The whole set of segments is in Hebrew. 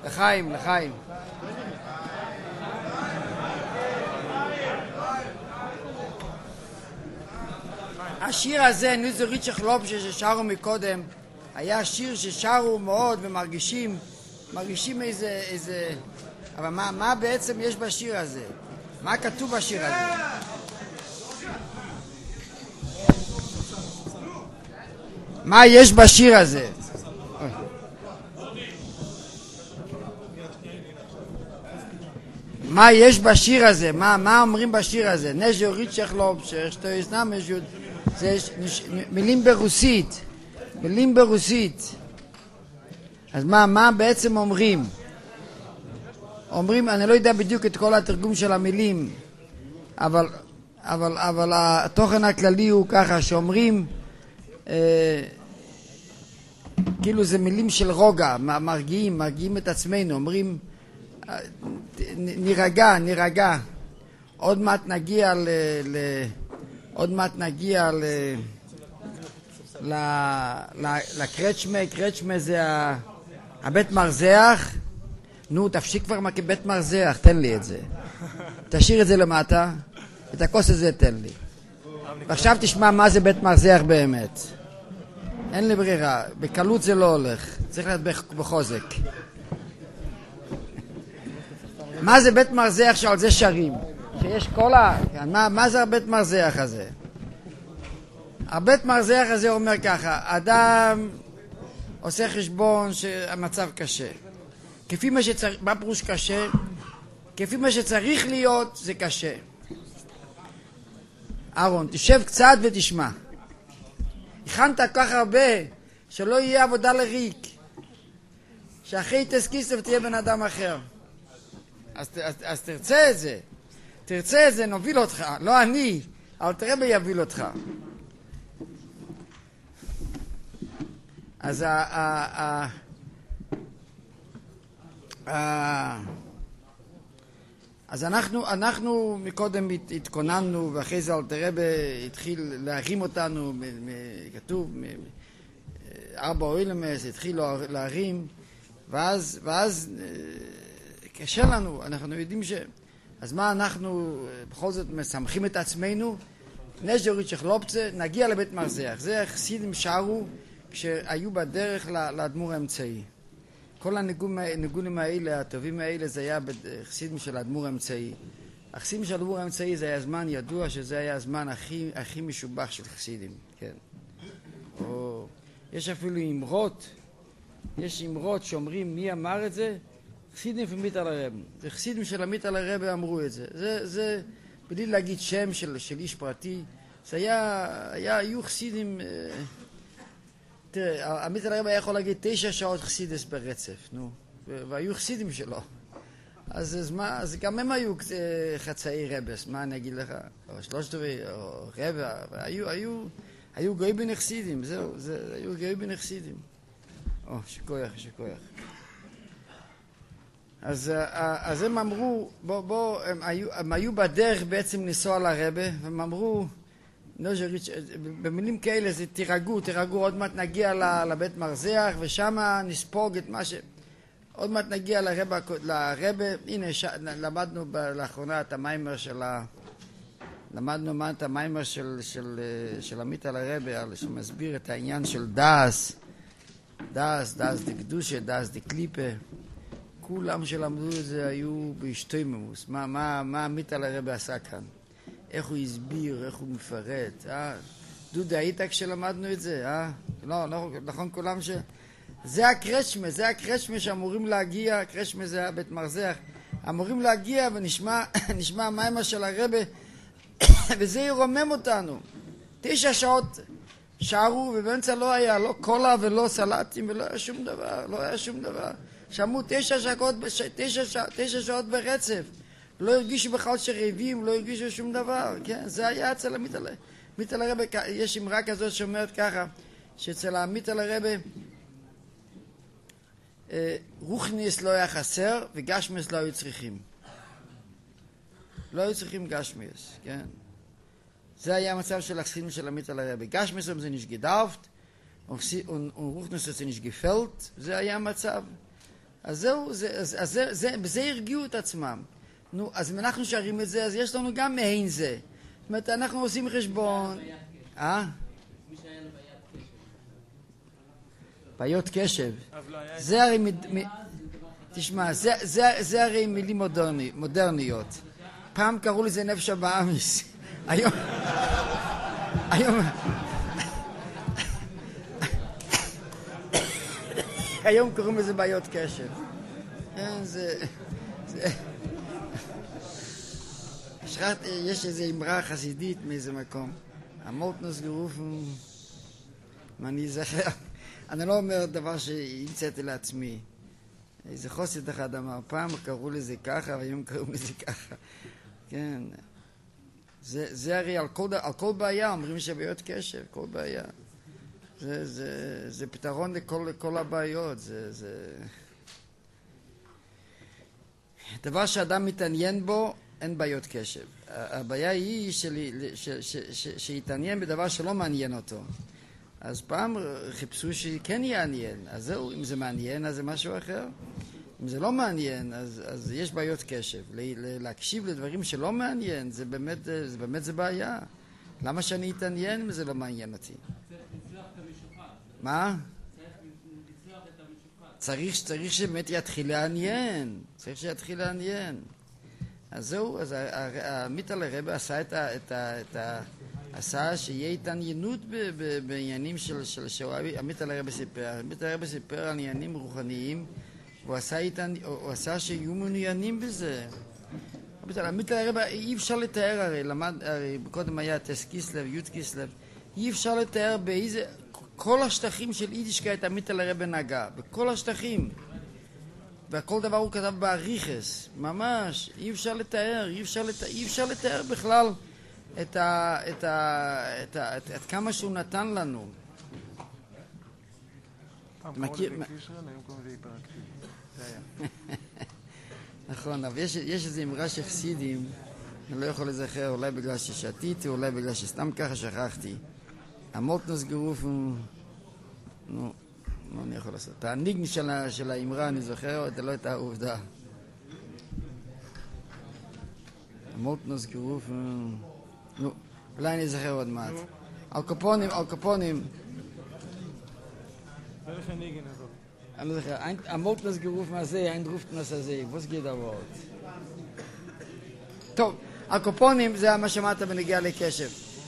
לחיים, לחיים. השיר הזה, ניזו ריצ'ך לובשה ששרו מקודם, היה שיר ששרו מאוד ומרגישים איזה... אבל מה בעצם יש בשיר הזה? מה כתוב בשיר הזה? מה יש בשיר הזה? מה יש בשיר הזה? מה אומרים בשיר הזה? נז'ו ריצ'ך לובשה, שתו ישנם מז'וד. זה מילים ברוסית. מילים ברוסית. אז מה בעצם אומרים? אומרים, אני לא יודע בדיוק את כל התרגום של המילים, אבל התוכן הכללי הוא ככה, שאומרים, כאילו זה מילים של רוגע, מרגיעים את עצמנו, אומרים, נירגע, עוד מעט נגיע לקרצ'מה, קרצ'מה זה הבית מרזח. נו, תפשיק כבר בית מרזח, תן לי את זה. תשאיר את זה למטה, את הכוס הזה תן לי. ועכשיו תשמע מה זה בית מרזח באמת. אין לי ברירה, בקלות זה לא הולך, צריך להיות בחוזק. מה זה בית מרזח שעל זה שרים? שיש קולה? מה זה הבית מרזח הזה? הבית מרזח הזה אומר ככה, אדם עושה חשבון שהמצב קשה. כפי מה שצריך, מה פירוש קשה? כפי מה שצריך להיות, זה קשה. אהרון, תשב קצת ותשמע. הכנת כך הרבה, שלא יהיה עבודה לריק. שאחרי תסכיס ותהיה בן אדם אחר. אז תרצה את זה. תרצה את זה, נוביל אותך. לא אני, אבל תראה ביביל אותך. אז אז אנחנו מקודם התכוננו, ואחרי זה אלתרבה התחיל להרים אותנו, כתוב, 4 אוילמס, התחיל להרים, ואז קשה לנו, אנחנו יודעים אז מה אנחנו בכל זאת מסמכים את עצמנו? נז'ו ריצ'ך לובשה, נגיע לבית מרזח. זה חסידים שרו כשהיו בדרך לאדמו"ר האמצעי. כל הניגונים האלה, הטובים האלה, זה היה חסידים של האדמו"ר האמצעי. החסידים של האדמו"ר האמצעי זה היה זמן ידוע שזה היה הזמן הכי משובח של חסידים, כן. יש אפילו אמרות, יש אמרות שאומרים מי אמר את זה? חסידים של מיטל הרב. זה חסידים של מיטל הרב אמרו את זה. זה בלי להגיד שם של איש פרטי. זה היו חסידים... תראה, מיטל הרב היה יכול להגיד 9 שעות חסידס ברצף, נו. והיו חסידים שלו. אז גם הם היו חצאי רבס, מה אני אגיד לך? או 3 או רבע. היו גוי בין חסידים, זהו, היו גוי בין חסידים. שכוייך. אז הם אמרו, הם היו בדרך בעצם לנסוע לרבה, והם אמרו, במילים כאלה זה תירגעו, עוד מעט נגיע לבית מרזח, ושם נספוג את מה עוד מעט נגיע לרבה, הנה למדנו לאחרונה את המיימר של עמית על הרבה, שמסביר את העניין של דאס דקדושה, דאס דקליפה. כולם שלמדו את זה היו בהשתוממות. מה עמית על הרבה עשה כאן? איך הוא הסביר, איך הוא מפרט, דודה, היית כשלמדנו את זה, לא, נכון כולם זה הקרצ'מה שאמורים להגיע, הקרצ'מה זה הבית מרזח, אמורים להגיע ונשמע המיימר של הרבה, וזה ירומם אותנו. 9 שעות שרו, ובאמצע לא היה, לא קולה ולא סלטים, ולא היה שום דבר, שמעו 9 שעות ברצף, לא הרגישו בכלל שרעבים, לא הרגישו שום דבר, כן? זה היה אצל עמית על הרבה, יש אמרה כזאת שאומרת ככה, שאצל עמית על הרבה, רוחניס לא היה חסר, וגשמיס לא היו צריכים. לא היו צריכים גשמיס, כן? זה היה המצב של החסידים של עמית על הרבה. גשמיס זה nicht gedauft, und Ruchnis ist nicht gefällt, זה היה המצב. אז זהו, בזה הרגיעו את עצמם. נו, אז אם אנחנו שרים את זה, אז יש לנו גם מעין זה. זאת אומרת, אנחנו עושים חשבון. בעיות קשב. זה הרי תשמע, זה הרי מילים מודרניות. פעם קראו לזה נפש הבאמיס. היום קוראים לזה בעיות קשב. יש איזו אמרה חסידית מאיזה מקום. המולטנוס גרופן, אני זוכר, אני לא אומר דבר שהמצאתי לעצמי. איזה חוסית אחד אמר, פעם קראו לזה ככה, והיום קראו לזה ככה. כן. זה הרי על כל בעיה, אומרים שבעיות קשב, כל בעיה. זה פתרון לכל הבעיות. דבר שאדם מתעניין בו, אין בעיות קשב. הבעיה היא שיתעניין בדבר שלא מעניין אותו. אז פעם חיפשו שכן יעניין. אז זהו, אם זה מעניין, אז זה משהו אחר. אם זה לא מעניין, אז יש בעיות קשב. להקשיב לדברים שלא מעניין, זה באמת זה בעיה. למה שאני אתעניין אם זה לא מעניין אותי? צריך לצלוח את המשוחד. מה? צריך לצלוח את המשוחד. צריך שבאמת יתחיל לעניין. צריך שיתחיל לעניין. אז זהו, אז המיטל הרבה עשה עשה שיהיה התעניינות בעניינים של המיטל הרבה סיפר על עניינים רוחניים, הוא עשה שיהיו מעוניינים בזה. המיטל הרבה אי אפשר לתאר, הרי קודם היה טס קיסלב, י' קיסלב, אי אפשר לתאר באיזה, כל השטחים של יידישקייט המיטל הרבה נגע, בכל השטחים. וכל דבר הוא כתב באריכס, ממש, אי אפשר לתאר בכלל את כמה שהוא נתן לנו. נכון, אבל יש איזו אמרה של חסידים, אני לא יכול לזכר, אולי בגלל ששתיתי, אולי בגלל שסתם ככה שכחתי. המולטנוס גרופן, נו, מה אני יכול לעשות? הניגן של האמרה, אני זוכר, לא את העובדה. המולטנוס גרופן, נו, אולי אני אזכר עוד מעט. אלקופונים. welche Nigen also? אני זוכר, המולטנוס גרופן הזה, ein Rufnus הזה, was geht da Wort? טוב, אלקופונים זה מה שמעת בנגיע לקשב.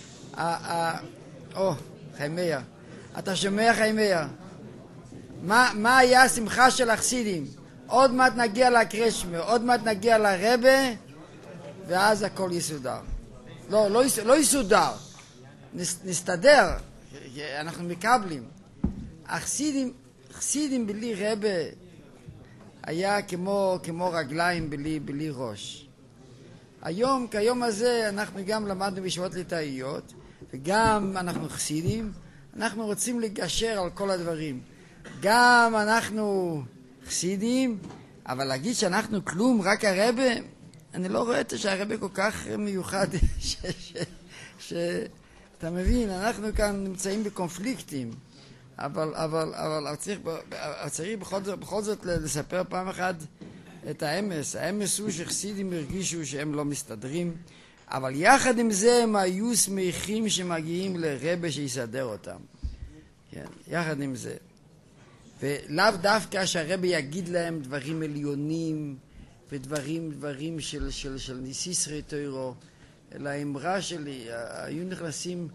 חיימיה. אתה שומע חיימיה? מה היה השמחה של החסידים? עוד מעט נגיע לקרשמה, עוד מעט נגיע לרבה, ואז הכל יסודר. לא יסודר, נסתדר, אנחנו מקבלים. החסידים בלי רבה היה כמו רגליים בלי ראש. כיום הזה אנחנו גם למדנו בישיבות ליטאיות, וגם אנחנו חסידים, אנחנו רוצים לגשר על כל הדברים. גם אנחנו חסידים, אבל להגיד שאנחנו כלום, רק הרבה, אני לא רואה שהרבה כל כך מיוחד, שאתה מבין, אנחנו כאן נמצאים בקונפליקטים, אבל צריך בכל זאת לספר פעם אחת את האמס. האמס הוא שחסידים הרגישו שהם לא מסתדרים, אבל יחד עם זה הם היו שמחים שמגיעים לרבה שיסדר אותם. כן, יחד עם זה. ולאו דווקא שהרבי יגיד להם דברים עליונים ודברים של ניסיסרי תוירו, אלא האמרה שלי, היו נכנסים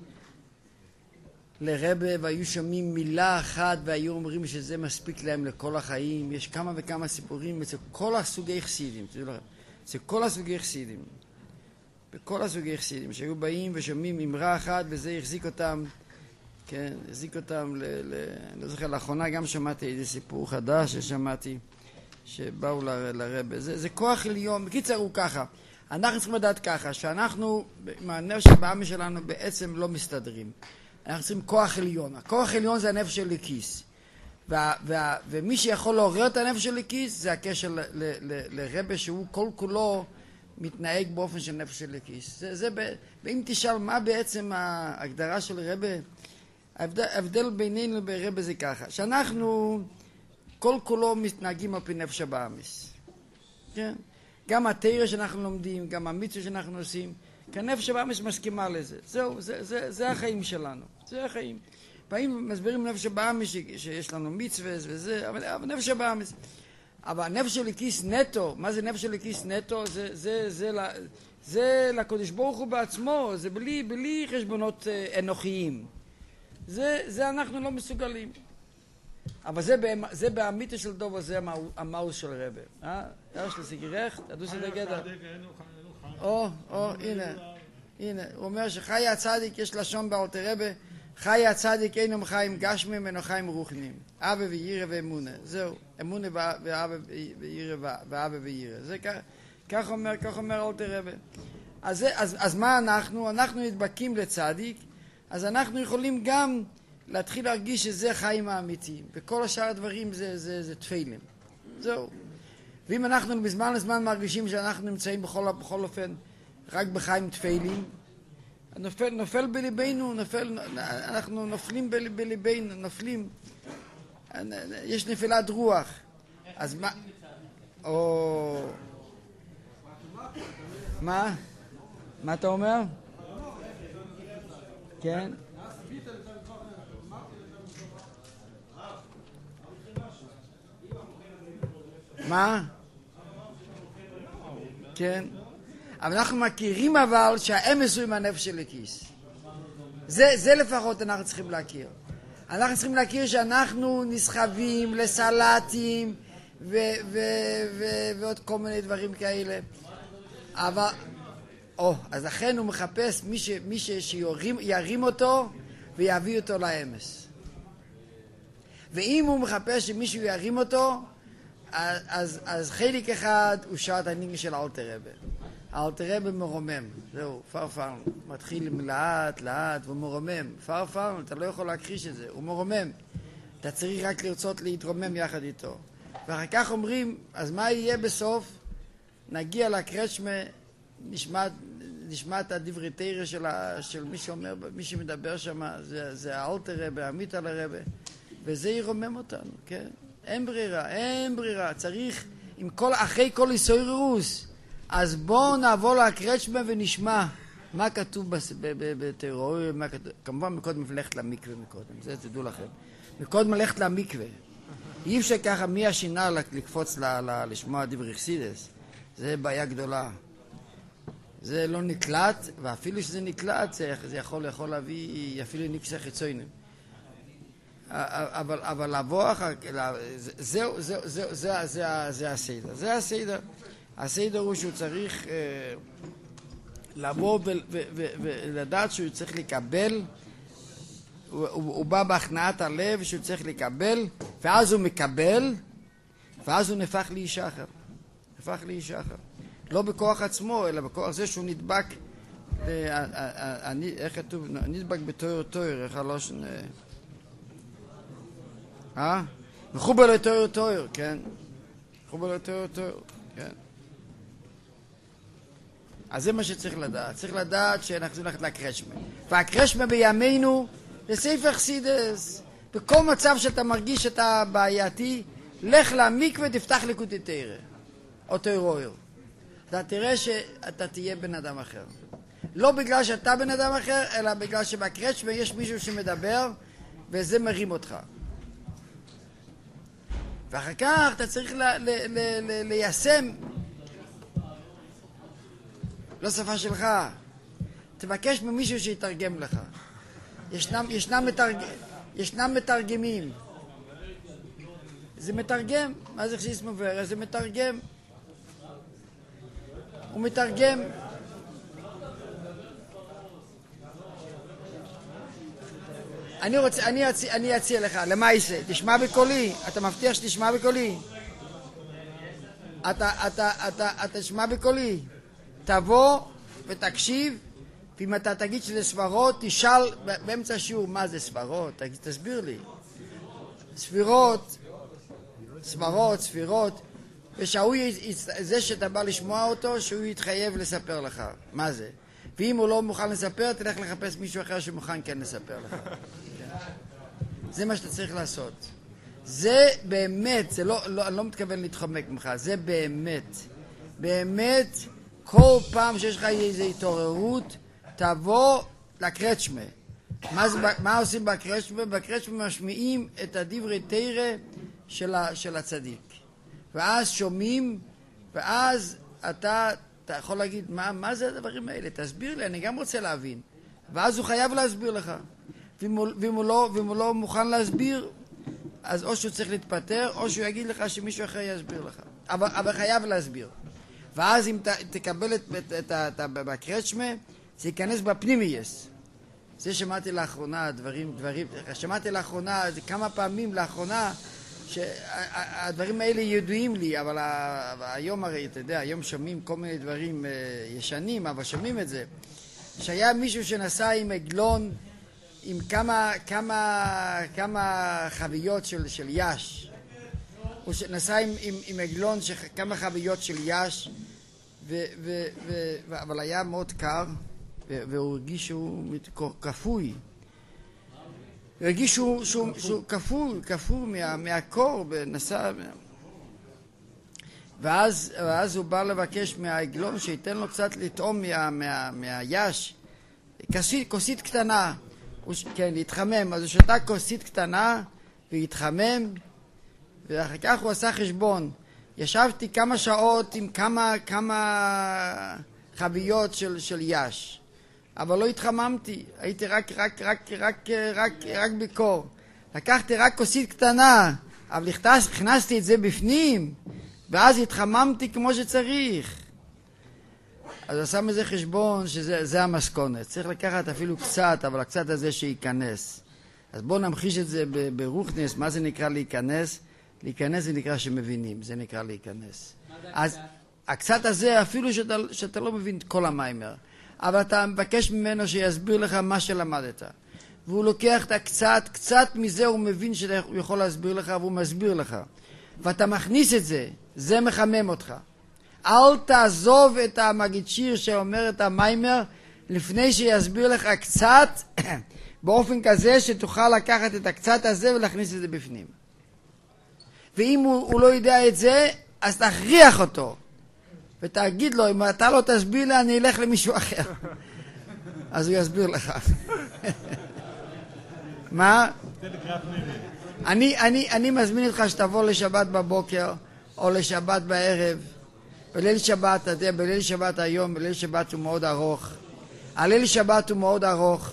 לרבי והיו שומעים מילה אחת והיו אומרים שזה מספיק להם לכל החיים. יש כמה וכמה סיפורים אצל כל הסוגי חסידים, אצל כל הסוגי חסידים, בכל הסוגי חסידים שהיו באים ושומעים אמרה אחת וזה החזיק אותם. כן, הזיק אותם לא זוכר, לאחרונה גם שמעתי איזה סיפור חדש ששמעתי שבאו לרבה. זה כוח עליון. בקיצר הוא ככה, אנחנו צריכים לדעת ככה, שאנחנו עם הנפש הבאמי שלנו בעצם לא מסתדרים. אנחנו צריכים כוח עליון. הכוח העליון זה הנפש של לכיס. ומי שיכול לעורר את הנפש של לכיס זה הקשר לרבה שהוא כל כולו מתנהג באופן של נפש של לכיס. ואם תשאל מה בעצם ההגדרה של רבה, ההבדל בינינו ברבה זה ככה, שאנחנו כל כולו מתנהגים על פי נפש הבאמיס. כן? גם התורה שאנחנו לומדים, גם המצווה שאנחנו עושים, כי הנפש הבאמיס מסכימה לזה. זהו, זה החיים שלנו. זה החיים. פעמים מסבירים נפש הבאמיס שיש לנו מצווה וזה, אבל נפש הבאמיס. אבל הנפש של הכיס נטו, מה זה נפש של הכיס נטו? זה לקדוש ברוך הוא בעצמו, זה בלי חשבונות אנוכיים. זה אנחנו לא מסוגלים. אבל זה באמיתה של דובו, זה המאוס של רבי. יש לזה גירך, תדעו שזה גדר. הנה, הוא אומר שחי הצדיק, יש לשון באלתר רבי, חי הצדיק אינם חיים גשמים, אינו חיים רוחניים. אבא וירא ואמונה. זהו, אמונה ואבא וירא. זה כך אומר אלתר רבי. אז מה אנחנו? אנחנו נדבקים לצדיק, אז אנחנו יכולים גם להתחיל להרגיש שזה חיים האמיתיים. וכל השאר הדברים זה תפילים. זהו. ואם אנחנו בזמן לזמן מרגישים שאנחנו נמצאים בכל אופן רק בחיים תפילים, נופל בליבנו, אנחנו נופלים בליבנו, נופלים. יש נפילת רוח. אז מה? מה אתה אומר? כן? מה? כן. אבל אנחנו מכירים שהאמס הוא עם הנפש של הכיס. זה לפחות אנחנו צריכים להכיר. אנחנו צריכים להכיר שאנחנו נסחבים לסלטים ועוד כל מיני דברים כאלה. אבל, אז לכן הוא מחפש מי שירים אותו ויביא אותו לאמס. ואם הוא מחפש שמישהו ירים אותו, אז חלק אחד הוא שעת הנינג של אלתר רבי. אלתר רבי מרומם, זהו, פרפר, מתחיל לאט, והוא מרומם. פרפר, אתה לא יכול להכחיש את זה, הוא מרומם. אתה צריך רק לרצות להתרומם יחד איתו. ואחר כך אומרים, אז מה יהיה בסוף? נגיע לקרשמה, נשמע את הדברי תורה של מי שאומר, מי שמדבר שם, זה האלתר רבי, המיטה לרבי, וזה ירומם אותנו, כן? אין ברירה, צריך, אחרי כל איסוירוס, אז בואו נעבור לקרצ'מה ונשמע מה כתוב בתיאוריה, כמובן מקודם ללכת למקווה מקודם, זה תדעו לכם, מקודם ללכת למקווה, אי אפשר ככה מי השינה לקפוץ לשמוע דברי חסידס, זה בעיה גדולה, זה לא נקלט, ואפילו שזה נקלט, זה יכול להביא אפילו נקסה חיצוינים. אבל לבוא אחר, זה הסדר. זה הסדר. הסדר הוא שהוא צריך לבוא ולדעת שהוא צריך לקבל, הוא בא בהכנעת הלב שהוא צריך לקבל, ואז הוא מקבל, ואז הוא נהפך לאיש אחר. נהפך לאיש אחר. לא בכוח עצמו, אלא בכוח זה שהוא נדבק, איך כתוב? נדבק בתויר, איך הלושן... מחובר לתויר, כן? מחובר לתויר, כן? אז זה מה שצריך לדעת. צריך לדעת שאנחנו הולכת לקרשמה. והקרשמה בימינו זה ספר חסידס. בכל מצב שאתה מרגיש שאתה בעייתי, לך להמיקווה ותפתח ליקוטי תורה. או תויר. אתה תראה שאתה תהיה בן אדם אחר. לא בגלל שאתה בן אדם אחר, אלא בגלל שבקרשמה יש מישהו שמדבר, וזה מרים אותך. ואחר כך אתה צריך ליישם. לא שפה שלך. תבקש ממישהו שיתרגם לך. ישנם מתרגמים. זה מתרגם. מה זה חסידס מבוארת? זה מתרגם. הוא מתרגם. אני אציע לך, למה יישא? תשמע בקולי, אתה מבטיח שתשמע בקולי? אתה תשמע בקולי, תבוא ותקשיב, ואם אתה תגיד שזה ספרות, תשאל באמצע השיעור מה זה ספרות, תסביר לי. ספרות, זה שאתה בא לשמוע אותו, שהוא יתחייב לספר לך מה זה. ואם הוא לא מוכן לספר, תלך לחפש מישהו אחר שמוכן כן לספר לך. זה מה שאתה צריך לעשות. זה באמת, זה אני לא מתכוון להתחמק ממך, זה באמת. באמת, כל פעם שיש לך איזו התעוררות, תבוא לקרצ'מה. מה עושים בקרצ'מה? בקרצ'מה משמיעים את הדברי תורה של הצדיק. ואז שומעים, ואז אתה יכול להגיד, מה זה הדברים האלה? תסביר לי, אני גם רוצה להבין. ואז הוא חייב להסביר לך. ואם הוא לא מוכן להסביר, אז או שהוא צריך להתפטר, או שהוא יגיד לך שמישהו אחר יסביר לך. אבל חייב להסביר. ואז אם תקבל בקרצ'מה, זה ייכנס בפנימייס. זה שמעתי לאחרונה שמעתי לאחרונה, זה כמה פעמים לאחרונה, שהדברים האלה ידועים לי, אבל היום הרי, אתה יודע, היום שומעים כל מיני דברים ישנים, אבל שומעים את זה. שהיה מישהו שנסע עם עגלון, עם כמה חביות של יש. הוא נסע עם עגלון כמה חביות של יש, אבל היה מאוד קר, והוא הרגיש שהוא כפוי. הוא הרגיש שהוא כפוי מהקור, ונסע. ואז הוא בא לבקש מהעגלון שייתן לו קצת לטעום מהיש, כוסית קטנה. כן, להתחמם. אז הוא שתה כוסית קטנה והתחמם, ואחר כך הוא עשה חשבון. ישבתי כמה שעות עם כמה חביות של יש, אבל לא התחממתי, הייתי רק בקור. לקחתי רק כוסית קטנה, אבל הכנסתי את זה בפנים, ואז התחממתי כמו שצריך. אז הוא עשה מזה חשבון שזה המסכונת. צריך לקחת אפילו קצת, אבל הקצת הזה שייכנס. אז בואו נמחיש את זה ברוחנס. מה זה נקרא להיכנס? להיכנס זה נקרא שמבינים, זה נקרא להיכנס. אז הקצת הזה, אפילו שאתה לא מבין את כל המיימר, אבל אתה מבקש ממנו שיסביר לך מה שלמדת. והוא לוקח את קצת מזה הוא מבין שהוא יכול להסביר לך, והוא מסביר לך. ואתה מכניס את זה, זה מחמם אותך. אל תעזוב את המגיד שיר שאומר את המיימר, לפני שיסביר לך קצת, באופן כזה שתוכל לקחת את הקצת הזה ולהכניס את זה בפנים. ואם הוא לא יודע את זה, אז תכריח אותו. ותגיד לו, אם אתה לא תסביר לי, אני אלך למישהו אחר. אז הוא יסביר לך. מה? אני מזמין אותך שתבוא לשבת בבוקר, או לשבת בערב. בליל שבת, אתה יודע, בליל שבת היום, בליל שבת הוא מאוד ארוך. הליל שבת הוא מאוד ארוך.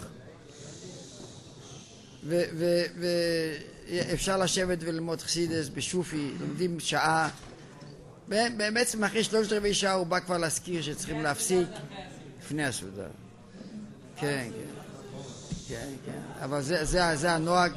ואפשר לשבת וללמוד חסידס בשופי, לומדים שעה. בעצם אחרי 3/4 שעה הוא בא כבר להזכיר שצריכים להפסיק לפני הסעודה. כן. אבל זה הנוהג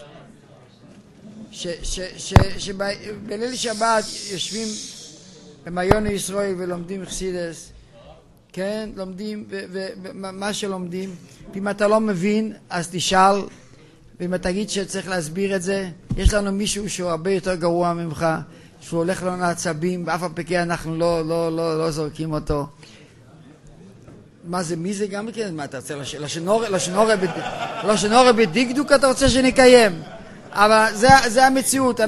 שבליל שבת יושבים במעיון ישראל ולומדים חסידס. כן, לומדים, ומה שלומדים. ואם אתה לא מבין, אז תשאל. ואם אתה תגיד שצריך להסביר את זה, יש לנו מישהו שהוא הרבה יותר גרוע ממך, שהוא הולך לנו לעצבים, ואף הפקע אנחנו לא זורקים אותו. מה זה, מי זה גם כן? מה אתה רוצה? לשנורא בדקדוק אתה רוצה שנקיים? אבל זה המציאות,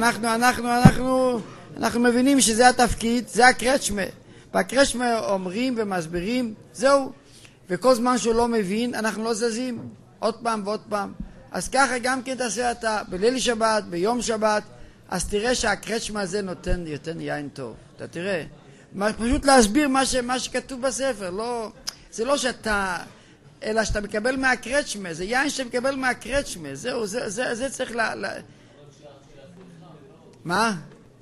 אנחנו מבינים שזה התפקיד, זה הקרצ'מה. בקרצ'מה אומרים ומסבירים, זהו. וכל זמן שהוא לא מבין, אנחנו לא זזים. עוד פעם ועוד פעם. אז ככה גם כן תעשה אתה, בליל שבת, ביום שבת, אז תראה שהקרצ'מה הזה נותן יין טוב. אתה תראה. פשוט להסביר מה שכתוב בספר. זה לא שאתה, אלא שאתה מקבל מהקרצ'מה. זה יין שאתה מקבל מהקרצ'מה. זהו, זה צריך מה?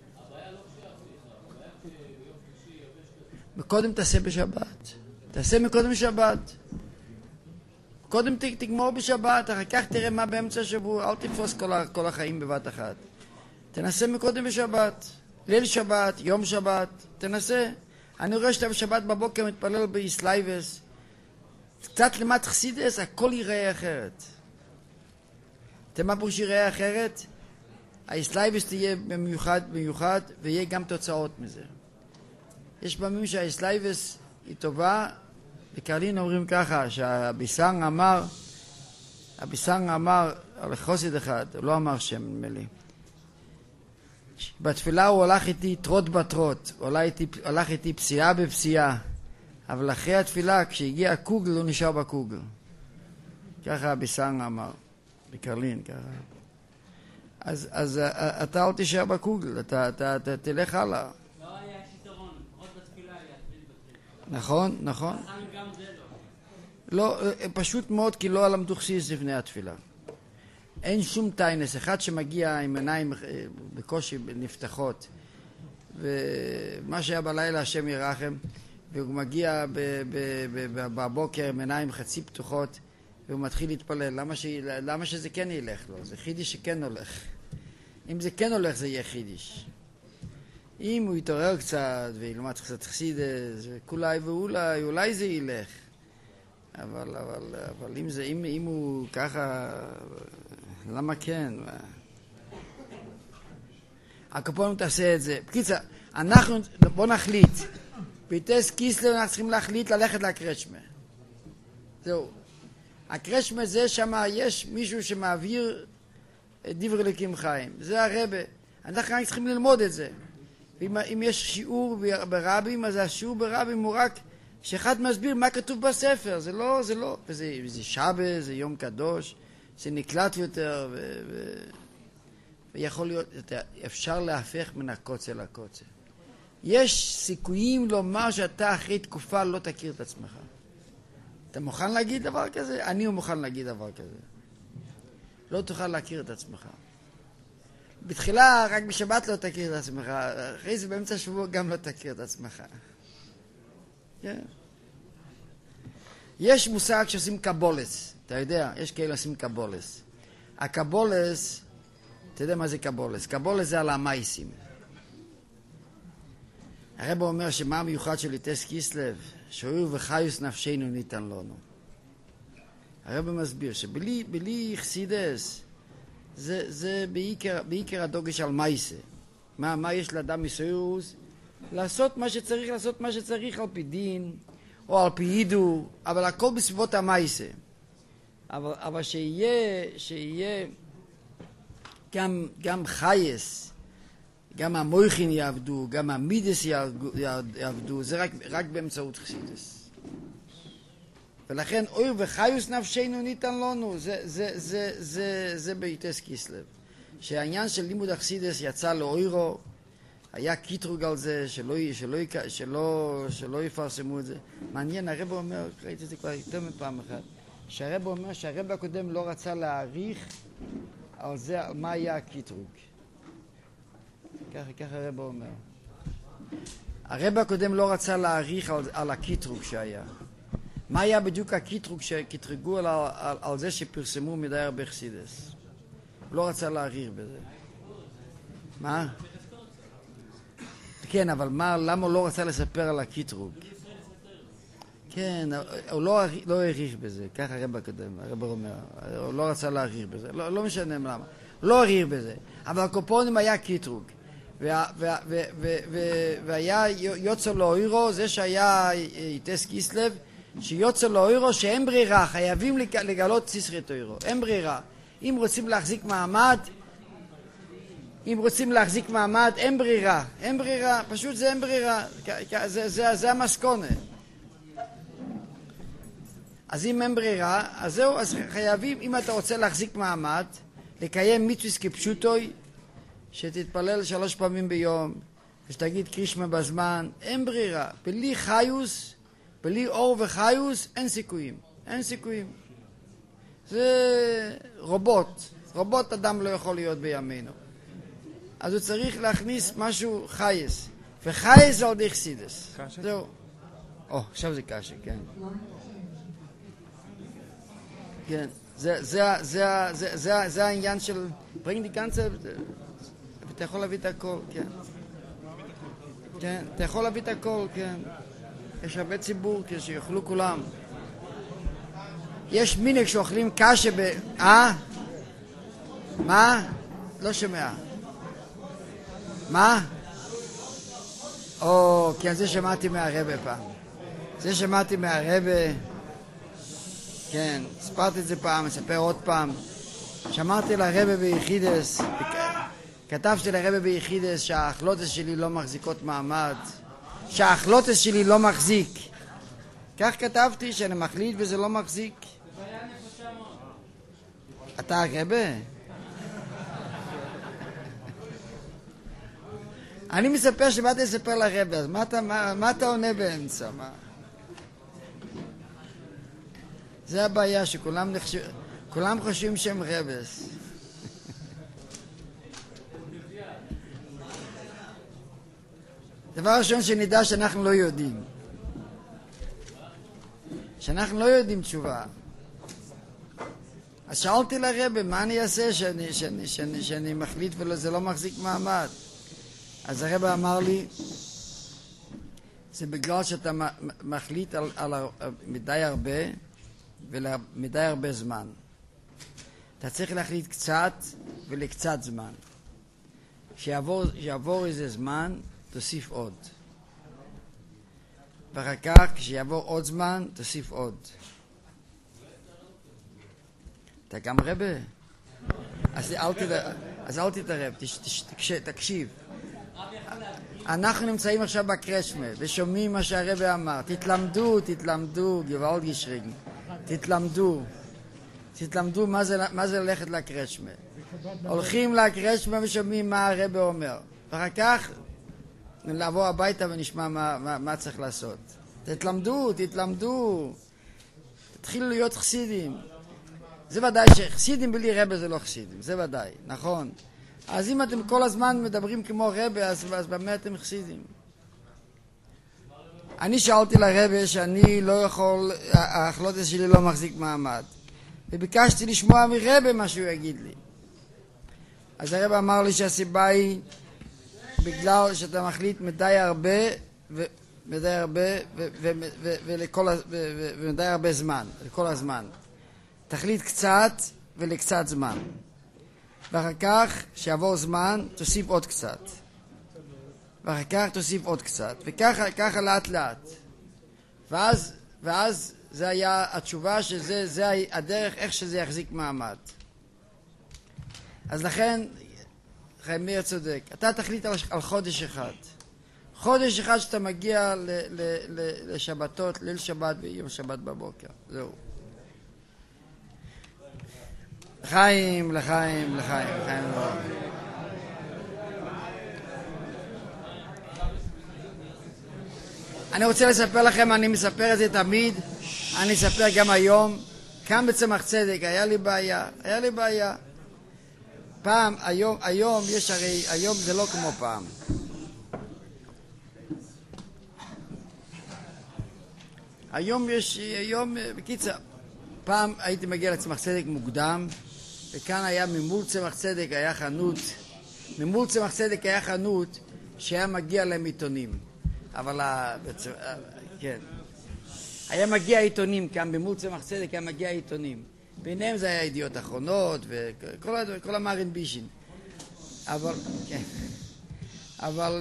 קודם תעשה בשבת. תעשה מקודם שבת. קודם תגמור בשבת, אחר כך תראה מה באמצע השבוע. אל תתפוס כל החיים בבת אחת. תנסה מקודם בשבת. ליל שבת, יום שבת, תנסה. אני רואה שאתה בשבת בבוקר מתפלל באיסלייבס. קצת למד חסידס, הכל ייראה אחרת. אתם מה פירוש ייראה אחרת? האיסלייבס תהיה במיוחד, ויהיה גם תוצאות מזה. יש פעמים שהאיסלייבס היא טובה, בקרלין אומרים ככה, שהביסנג אמר על חסיד אחד, הוא לא אמר שם מלי. בתפילה הוא הולך איתי טרוט בטרוט, הולך איתי פסיעה בפסיעה, אבל אחרי התפילה, כשהגיע הקוגל, הוא נשאר בקוגל. ככה אביסן אמר, בקרלין, ככה. אז אתה אל תישאר בקוגל, אתה תלך הלאה. לא היה שיתרון, עוד בתפילה היה תפיל. נכון, נכון. גם זה לא, פשוט מאוד, כי לא למדו חסידות לפני התפילה. אין שום טיינס, אחד שמגיע עם עיניים בקושי נפתחות, ומה שהיה בלילה השם ירחם, והוא מגיע בבוקר עם עיניים חצי פתוחות, והוא מתחיל להתפלל. למה שזה כן ילך לו? זה חידיש שכן הולך. אם זה כן הולך, זה יהיה חידיש. אם הוא יתעורר קצת וילמד קצת חסידות, וכולי ואולי, אולי זה ילך. אבל אם הוא ככה, למה כן? הקופונים תעשה את זה. בקיצה, בוא נחליט. ביטס קיסלר אנחנו צריכים להחליט ללכת לקרשמה. זהו. הקרשמה זה שמה יש מישהו שמעביר דברי אלוקים חיים. זה הרבה. אנחנו רק צריכים ללמוד את זה. אם יש שיעור ברבים, אז השיעור ברבים הוא רק שאחד מסביר מה כתוב בספר. זה לא. זה שבת, זה יום קדוש, זה נקלט יותר, ויכול להיות, אפשר להפך מן הקוצה לקוצה. יש סיכויים לומר שאתה אחרי תקופה לא תכיר את עצמך. אתה מוכן להגיד דבר כזה? אני מוכן להגיד דבר כזה. לא תוכל להכיר את עצמך. בתחילה רק בשבת לא תכיר את עצמך, אחרי זה באמצע השבוע גם לא תכיר את עצמך. כן. יש מושג שעושים קבולס, אתה יודע, יש כאלה עושים קבולס. הקבולס, אתה יודע מה זה קבולס? קבולס זה על המייסים. הרב אומר שמה המיוחד של ליטס קיסלב, שאויר וחיוס נפשנו ניתן לנו. הרב מסביר שבלי חסידס, זה בעיקר הדוגש על מייסה. מה יש לאדם מסוירוס? לעשות מה שצריך על פי דין, או על פי יידו, אבל הכל בסביבות המייסה. אבל שיהיה גם חייס, גם המויכין יעבדו, גם המידס יעבדו, זה רק באמצעות חסידס. ולכן אויר וחיוס נפשנו ניתן לנו, זה ביטס קיסלב. שהעניין של לימוד החסידס יצא לאוירו, היה קיטרוג על זה, שלא יפרסמו את זה. מעניין, הרב אומר, ראיתי את זה כבר יותר מפעם אחת, שהרב אומר שהרב הקודם לא רצה להעריך על זה, על מה היה הקיטרוג. ככה הרב אומר. הרב הקודם לא רצה להעריך על הקיטרוג שהיה. מה היה בדיוק הקיטרוג שקטרגו על זה שפרסמו מדי הרבה חסידס? הוא לא רצה להעריך בזה. מה? כן, אבל למה הוא לא רצה לספר על הקיטרוג? כן, הוא לא העריך בזה, ככה הרב הקודם, הרב אומר, הוא לא רצה להעריך בזה, לא משנה למה. הוא לא העריך בזה, אבל הקופונים היה קיטרוג. והיה יוצא לאוירו, זה שהיה איטס קיסלב, שיוצא לאוירו שאין ברירה, חייבים לגלות סיסרי תוירו, אין ברירה. אם רוצים להחזיק מעמד, אין ברירה, פשוט זה אין ברירה, זה המסקונה. אז אם אין ברירה, אז זהו, אז חייבים, אם אתה רוצה להחזיק מעמד, לקיים מצווה כפשוטוי, שתתפלל 3 פעמים ביום, ושתגיד קרישמה בזמן, אין ברירה. בלי חיוס, בלי אור וחיוס, אין סיכויים. זה רובוט אדם לא יכול להיות בימינו. אז הוא צריך להכניס משהו חייס, וחייס על די חסידס. זהו. עכשיו זה קשה, כן. כן, זה העניין של ברינג די גנצה, אתה יכול להביא את הכל, כן. כן, אתה יכול להביא את הכל, כן. יש הרבה ציבור שיוכלו כולם. יש מינק שאוכלים קשה מה? לא שומע. מה? כן, זה שמעתי מהרבא פעם. כן, ספרתי את זה פעם, אספר עוד פעם. שמעתי לרבא ביחידס, כתבתי לרבי ביחידס שההחלוטס שלי לא מחזיקות מעמד, שההחלוטס שלי לא מחזיק. כך כתבתי שאני מחליט וזה לא מחזיק. זה בעיה נפשה מאוד. אתה הרבי? אני מספר שבאתי לספר לרבי, אז מה אתה עונה באמצע? זה הבעיה שכולם חושבים שהם רבס. דבר ראשון שנדע שאנחנו לא יודעים. שאנחנו לא יודעים תשובה. אז שאלתי לרבי, מה אני אעשה שאני מחליט וזה לא מחזיק מעמד? אז הרבי אמר לי, זה בגלל שאתה מחליט על מדי הרבה ולמדי הרבה זמן. אתה צריך להחליט קצת ולקצת זמן. כשיעבור איזה זמן, תוסיף עוד. ואחר כך, כשיעבור עוד זמן, תוסיף עוד. אתה גם רבי? אז אל תתערב, תקשיב. אנחנו נמצאים עכשיו בקרשמה ושומעים מה שהרבי אמר. תתלמדו, גוואלד גישריג. תתלמדו מה זה ללכת לקרשמה. הולכים לקרשמה ושומעים מה הרבי אומר. ואחר כך לעבור הביתה ונשמע מה צריך לעשות. תתלמדו. תתחילו להיות חסידים. זה ודאי שחסידים בלי רבי זה לא חסידים, זה ודאי, נכון. אז אם אתם כל הזמן מדברים כמו רבי, אז באמת אתם חסידים. אני שאלתי לרבי שאני לא יכול, ההחלטה שלי לא מחזיק מעמד. וביקשתי לשמוע מרבי מה שהוא יגיד לי. אז הרבי אמר לי שהסיבה היא בגלל שאתה מחליט מדי הרבה ומדי הרבה זמן, לכל הזמן. תחליט קצת ולקצת זמן. ואחר כך, שיעבור זמן, תוסיף עוד קצת. ואחר כך תוסיף עוד קצת. וככה לאט לאט. ואז זה היה התשובה שזה הדרך איך שזה יחזיק מעמד. אז לכן, חיים מאיר צודק. אתה תחליט על חודש אחד. חודש אחד שאתה מגיע לשבתות, ליל שבת ויום שבת בבוקר. זהו. לחיים. אני רוצה לספר לכם, אני מספר את זה תמיד, אני אספר גם היום, כאן בצמח צדק, היה לי בעיה. פעם, היום יש הרי, היום זה לא כמו פעם. היום, בקיצר, פעם הייתי מגיע לצמח צדק מוקדם, וכאן היה ממול צמח צדק, ממול צמח צדק היה חנות שהיה מגיע להם עיתונים. אבל, כן. היה מגיע עיתונים, כאן במול צמח צדק היה מגיע עיתונים. ביניהם זה היה ידיעות אחרונות, וכל המארין בישין. אבל, כן. אבל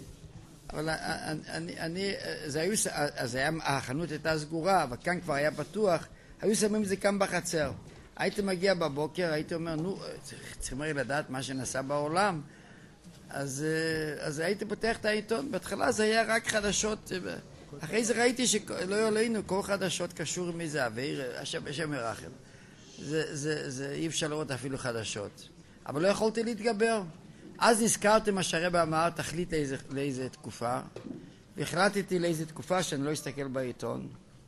אז החנות הייתה סגורה, אבל כאן כבר היה פתוח, היו שמים את זה כאן בחצר. הייתי מגיע בבוקר, הייתי אומר, צריכים לדעת מה שנעשה בעולם. אז הייתי פותח את העיתון, בהתחלה זה היה רק חדשות, אחרי זה ראיתי שלא יעלינו, כל חדשות קשור עם איזה אוויר, השם ירחם. זה אי אפשר לראות אפילו חדשות. אבל לא יכולתי להתגבר. אז נזכרתי מה שהרבי אמר, תחליט לאיזה תקופה, והחלטתי לאיזה תקופה שאני לא אסתכל בעיתון.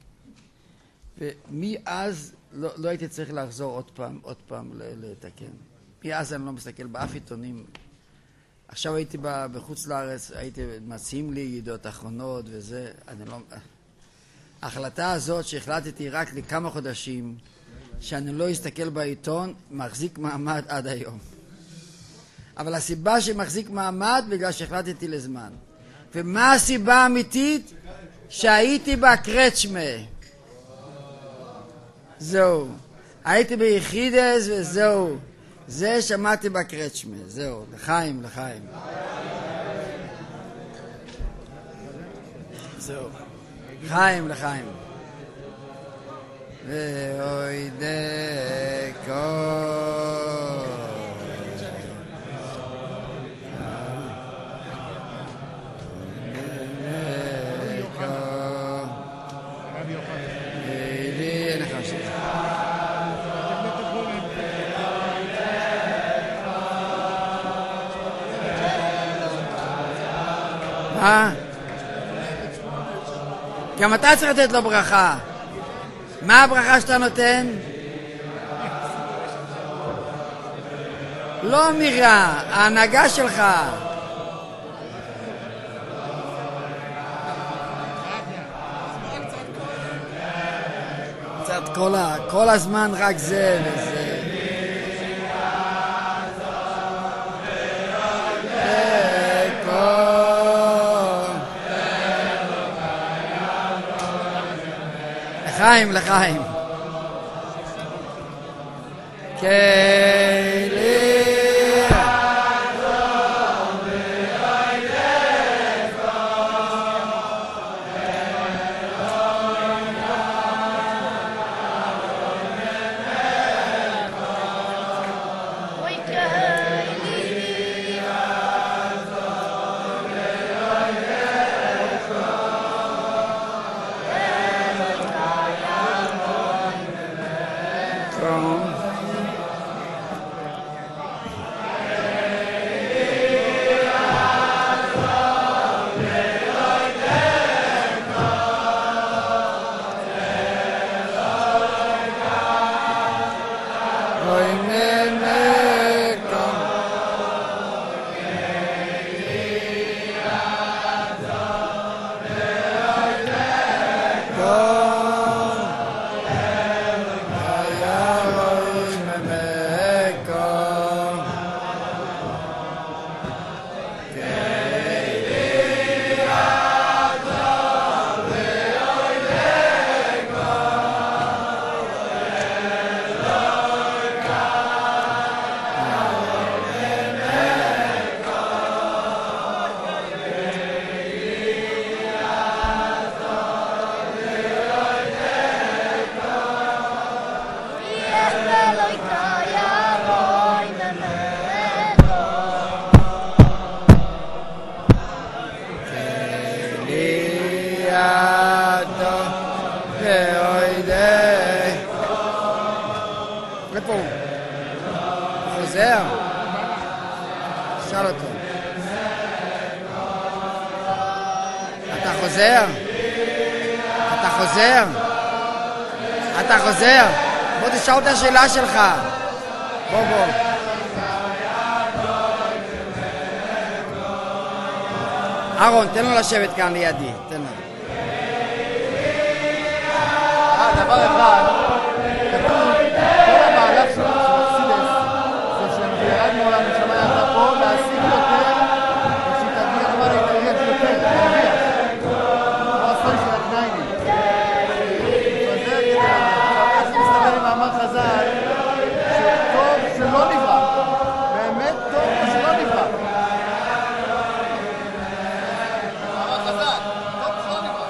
ומאז לא הייתי צריך לחזור עוד פעם לתקן. מאז אני לא מסתכל באף עיתונים. עכשיו הייתי בחוץ לארץ, מציעים לי ידיעות אחרונות וזה, אני לא... ההחלטה הזאת שהחלטתי רק לכמה חודשים, שאני לא אסתכל בעיתון, מחזיק מעמד עד היום. אבל הסיבה שמחזיק מעמד, בגלל שהחלטתי לזמן. ומה הסיבה האמיתית? שהייתי בקרצ'מה. זהו. הייתי ביחידס וזהו. זה שמעתי בקרצ'מה. זהו. לחיים. זהו. לחיים. ואוי דקו גם אתה צריך לתת לו ברכה. מה הברכה שאתה נותן? לא מירה, ההנהגה שלך. קצת כל הזמן רק זה וזה. לחיים, לחיים. איפה הוא? חוזר? שאל אותו. אתה חוזר? אתה חוזר? אתה חוזר? בוא תשאל את השאלה שלך. בוא. אהרון, תן לו לשבת כאן לידי. תן לו. דבר אחד, כל המהלך של אקסידס זה שירד מעולם נשמה יחדה פה להשיג יותר ושהיא תגיע כבר להתעריך יותר, להרוויח. לא הסון של התנאים. וזה כדי איך מסתבר עם מאמר חז"ל שטוב שלא נברא. באמת טוב שלא נברא. מאמר חז"ל, טוב שלא נברא.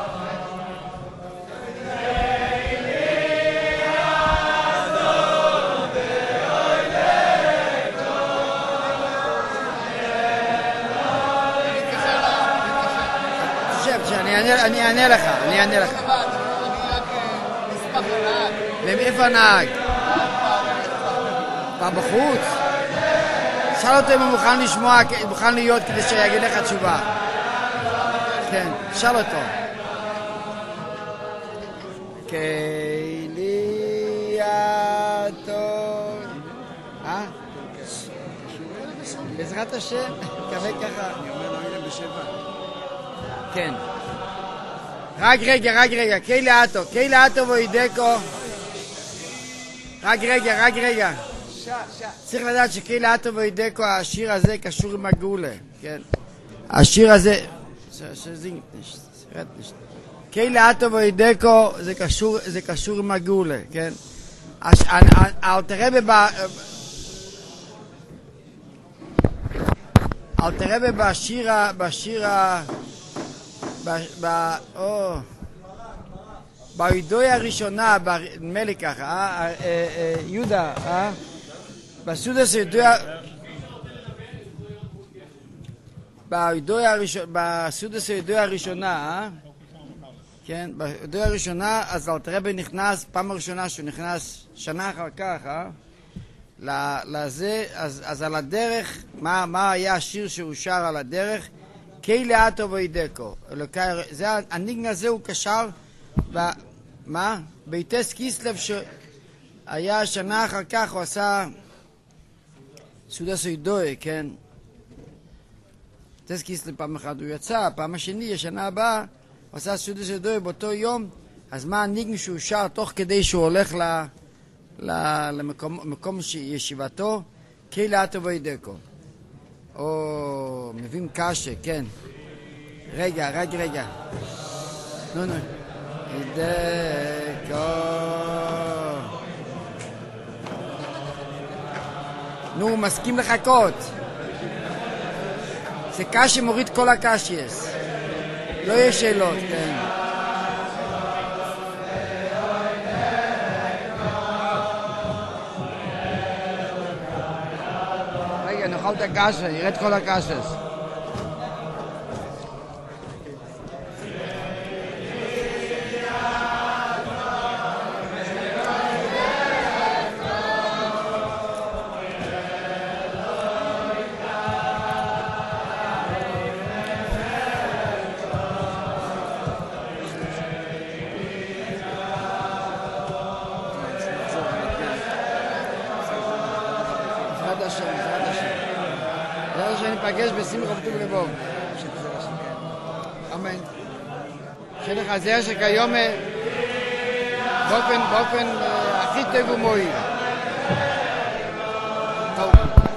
אני אענה לך. מאיפה הנהג? פעם בחוץ? שאל אותו אם הוא מוכן לשמוע, מוכן להיות כדי שיגיד לך תשובה. כן, שאל אותו. קהיליאתו. בעזרת השם, מקווה ככה. אני אומר לו הנה בשבע. כן. רק רגע. קהיליאתו ואידקו. רק רגע. צריך לדעת שקהיליאתו ואידקו, השיר הזה קשור עם הגאולה. כן. השיר הזה... קהיליאתו ואידקו זה קשור עם הגאולה. כן. אל תראה בשיר בעידוי הראשונה, נדמה לי ככה, יהודה, בסודס העידוי הראשונה, כן, בעידוי הראשונה, אז אלתרבה נכנס, פעם הראשונה שהוא נכנס, שנה אחר כך, לזה, אז על הדרך, מה היה השיר שהוא שר על הדרך? קי לאטו וידקו. זה הניגן הזה הוא קשר, מה? ביטס קיסלב שהיה שנה אחר כך, הוא עשה סעודה סוידוי, כן? ביטס קיסלב פעם אחת הוא יצא, פעם השני, השנה הבאה, הוא עשה סעודה סוידוי באותו יום, אז מה הניגן שהוא שר תוך כדי שהוא הולך למקום ישיבתו? קי לאטו וידקו. או, מבין קשה, כן. רגע. נו. וידקו. נו, הוא מסכים לחכות. זה קשה מוריד כל הקשייס. לא יש שאלות, כן. נאכל את הקשה, ירד כל הקשס. ניפגש בשמחה וטוב לבוב. אמן. שנחזר שכיום באופן הכי טוב ומועיל. טוב.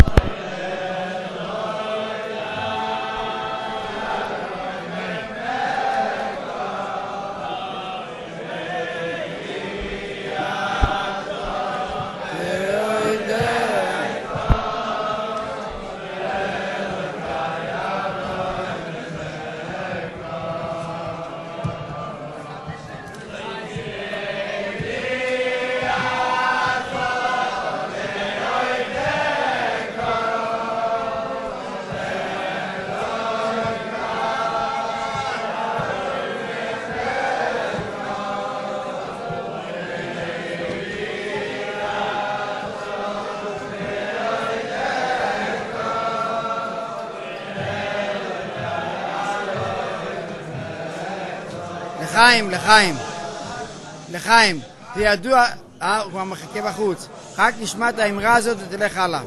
לחיים, זה ידוע, הוא כבר מחכה בחוץ, רק נשמע את האמרה הזאת ותלך הלאה.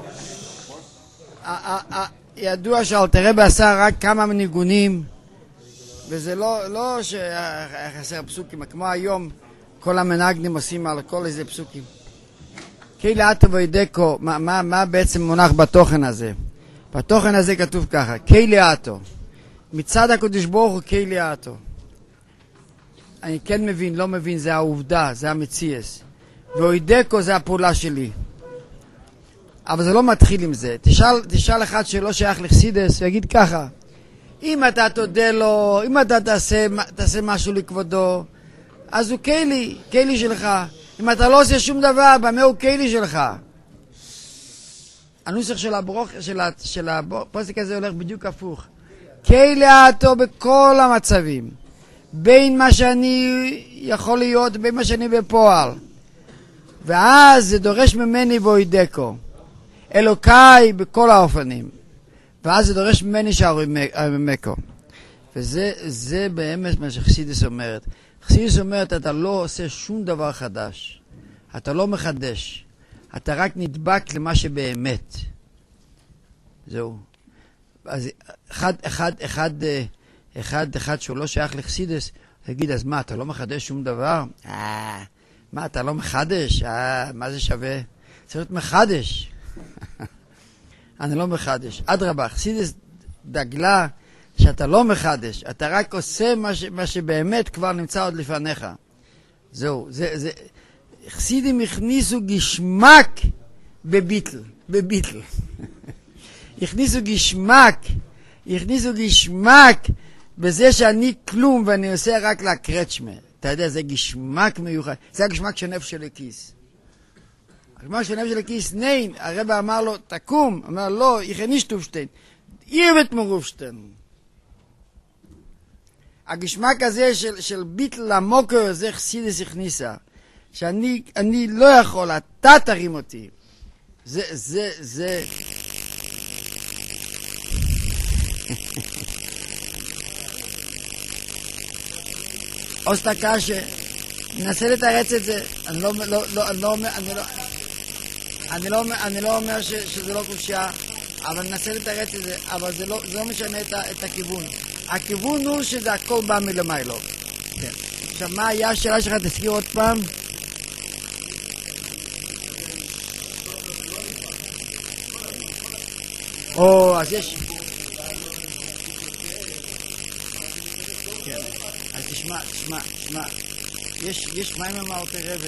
ידוע שאלתרבה עשה רק כמה ניגונים, וזה לא שחסר פסוקים, כמו היום כל המנגנים עושים על כל איזה פסוקים. קי לאטו וידקו, מה בעצם מונח בתוכן הזה? בתוכן הזה כתוב ככה, קי לאטו, מצד הקדוש ברוך הוא קי לאטו. אני כן מבין, לא מבין, זה העובדה, זה המציאס. ואוידקו זה הפעולה שלי. אבל זה לא מתחיל עם זה. תשאל אחד שלא שייך לחסידס, ויגיד ככה, אם אתה תודה לו, אם אתה תעשה משהו לכבודו, אז הוא קיילי שלך. אם אתה לא עושה שום דבר, במה הוא קיילי שלך? הנוסח של הפוסק הזה הולך בדיוק הפוך. קיילי אותו בכל המצבים. בין מה שאני יכול להיות, בין מה שאני בפועל. ואז זה דורש ממני ואוידקו. אלוקיי בכל האופנים. ואז זה דורש ממני שהרמקו. וזה באמת מה שחסידס אומרת. חסידס אומרת, אתה לא עושה שום דבר חדש. אתה לא מחדש. אתה רק נדבק למה שבאמת. זהו. אז אחד שהוא לא שייך לחסידס, תגיד, אז מה, אתה לא מחדש שום דבר? מה, אתה לא מחדש? מה זה שווה? צריך להיות מחדש. אני לא מחדש. אדרבה, חסידס דגלה שאתה לא מחדש, אתה רק עושה מה שבאמת כבר נמצא עוד לפניך. זהו, חסידים הכניסו גשמק בביטל. הכניסו גשמק בזה שאני כלום ואני עושה רק לקרצ'מה. אתה יודע, זה גשמק מיוחד. זה הגשמק של נפש של הכיס. הגשמק של נפש של הכיס, נין, הרב אמר לו, תקום. אמר לו, איך נישטופשטיין. אירבט מרופשטיין. הגשמק הזה של ביטל המוקר, זה חסידס הכניסה. שאני לא יכול, אתה תרים אותי. זה אוסטה קשה, ננסה לתרץ את זה, אני לא אומר שזה לא קושיה, אבל ננסה לתרץ את זה, אבל זה לא משנה את הכיוון. הכיוון הוא שזה הכל בא מלמיילו. כן. עכשיו, מה היה השאלה שלך? תזכיר עוד פעם. אז יש... כן. אז תשמע. יש מים אמרת רבי.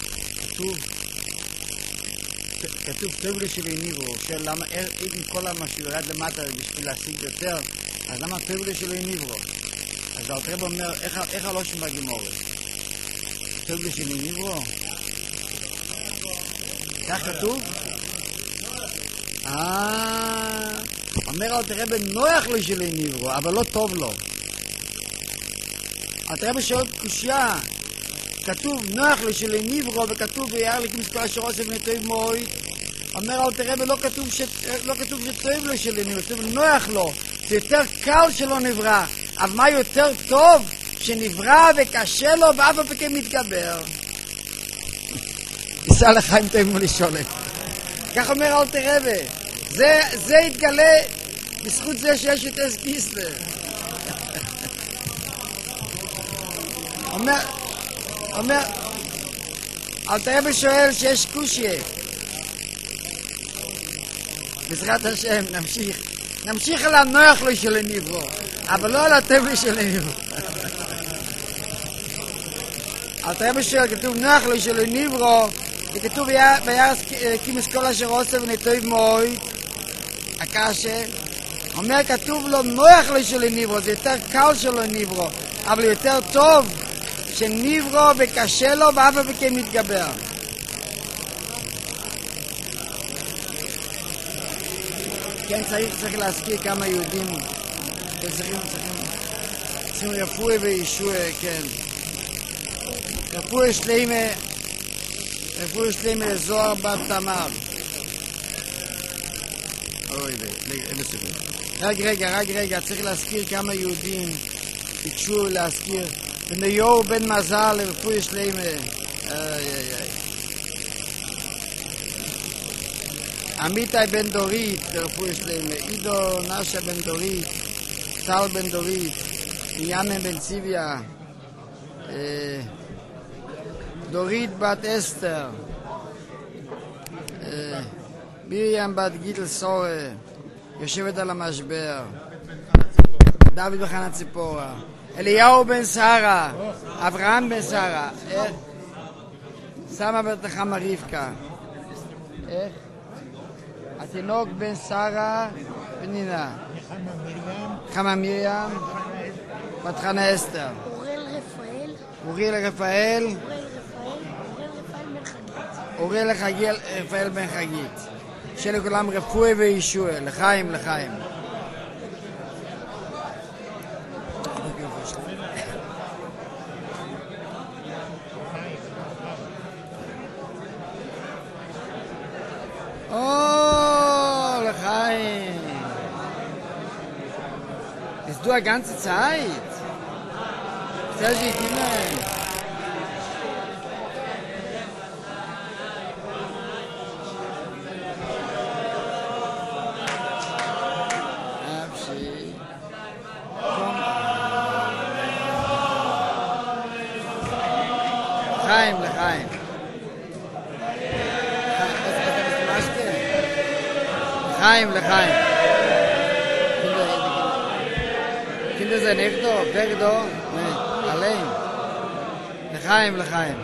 כתוב טוב לי שלי ניברו, שואל למה, אם כל מה שיורד למטה בשביל להשיג יותר, אז למה טוב לי שלי ניברו? אז הרב אומר, איך הלושם בגימורת? טוב לי שלי ניברו? כך כתוב? אומר הרב נוח לי שלי ניברו, אבל לא טוב לו. הרב שואל קושיה, כתוב נוח לי שלי ניברו, וכתוב וירא לי כמסכל אשר עושה בני טוב מאוד. אומר הרב לא כתוב שטוב לו שלי ניברו, כתוב נוח לו, זה יותר קל שלא נברא. אבל מה יותר טוב? שנברא וקשה לו ואף על פי כן מתגבר. יישא לחיים טובים ולשולט. כך אומר אלתר רבי. זה יתגלה בזכות זה שיש את אס קיסלר. אומר, אלתר רבי שואל שיש קושיה. בעזרת השם, נמשיך על הנוח לו של הניברו, אבל לא על הטבע של הניברו. אלתר רבי שואל, כתוב נוח לו של הניברו, וכתוב וירא כמסכל אשר עושה בני טוב מאוד, הקשה. אומר, כתוב לו נוח לו של הניברו, זה יותר קל שלו ניברו, אבל יותר טוב שניברו וקשה לו ואף על פי כן מתגבר. כן, צריך להזכיר כמה יהודים צריכים רפואה וישוע, כן. רפואה שלמה לזוהר בת תמר. אוי, רגע, צריך להזכיר כמה יהודים ביקשו להזכיר. בניור בן מזל לרפואה שלמה. עמיתי בן דורית, לרפואה שלמה, עידו נשה בן דורית, טל בן דורית, יאנה בן ציביה, דורית בת אסתר, מרים בת גיטל סורה, יושבת על המשבר, דוד בחנה ציפורה, אליהו בן שרה, אברהם בן שרה, שמה בת חמה רבקה, איך? התינוק בן שרה ונינה, חמה מרים, בת חנה אסתר, אוריאל רפאל בן חגית, שלכולם רפואה וישוע, לחיים. Bist du eine ganze Zeit? Stell dich hinein. Abschied. Komm. לחיים. לחיים. Kinder sind nicht da, wer da? Nee, allein. לחיים.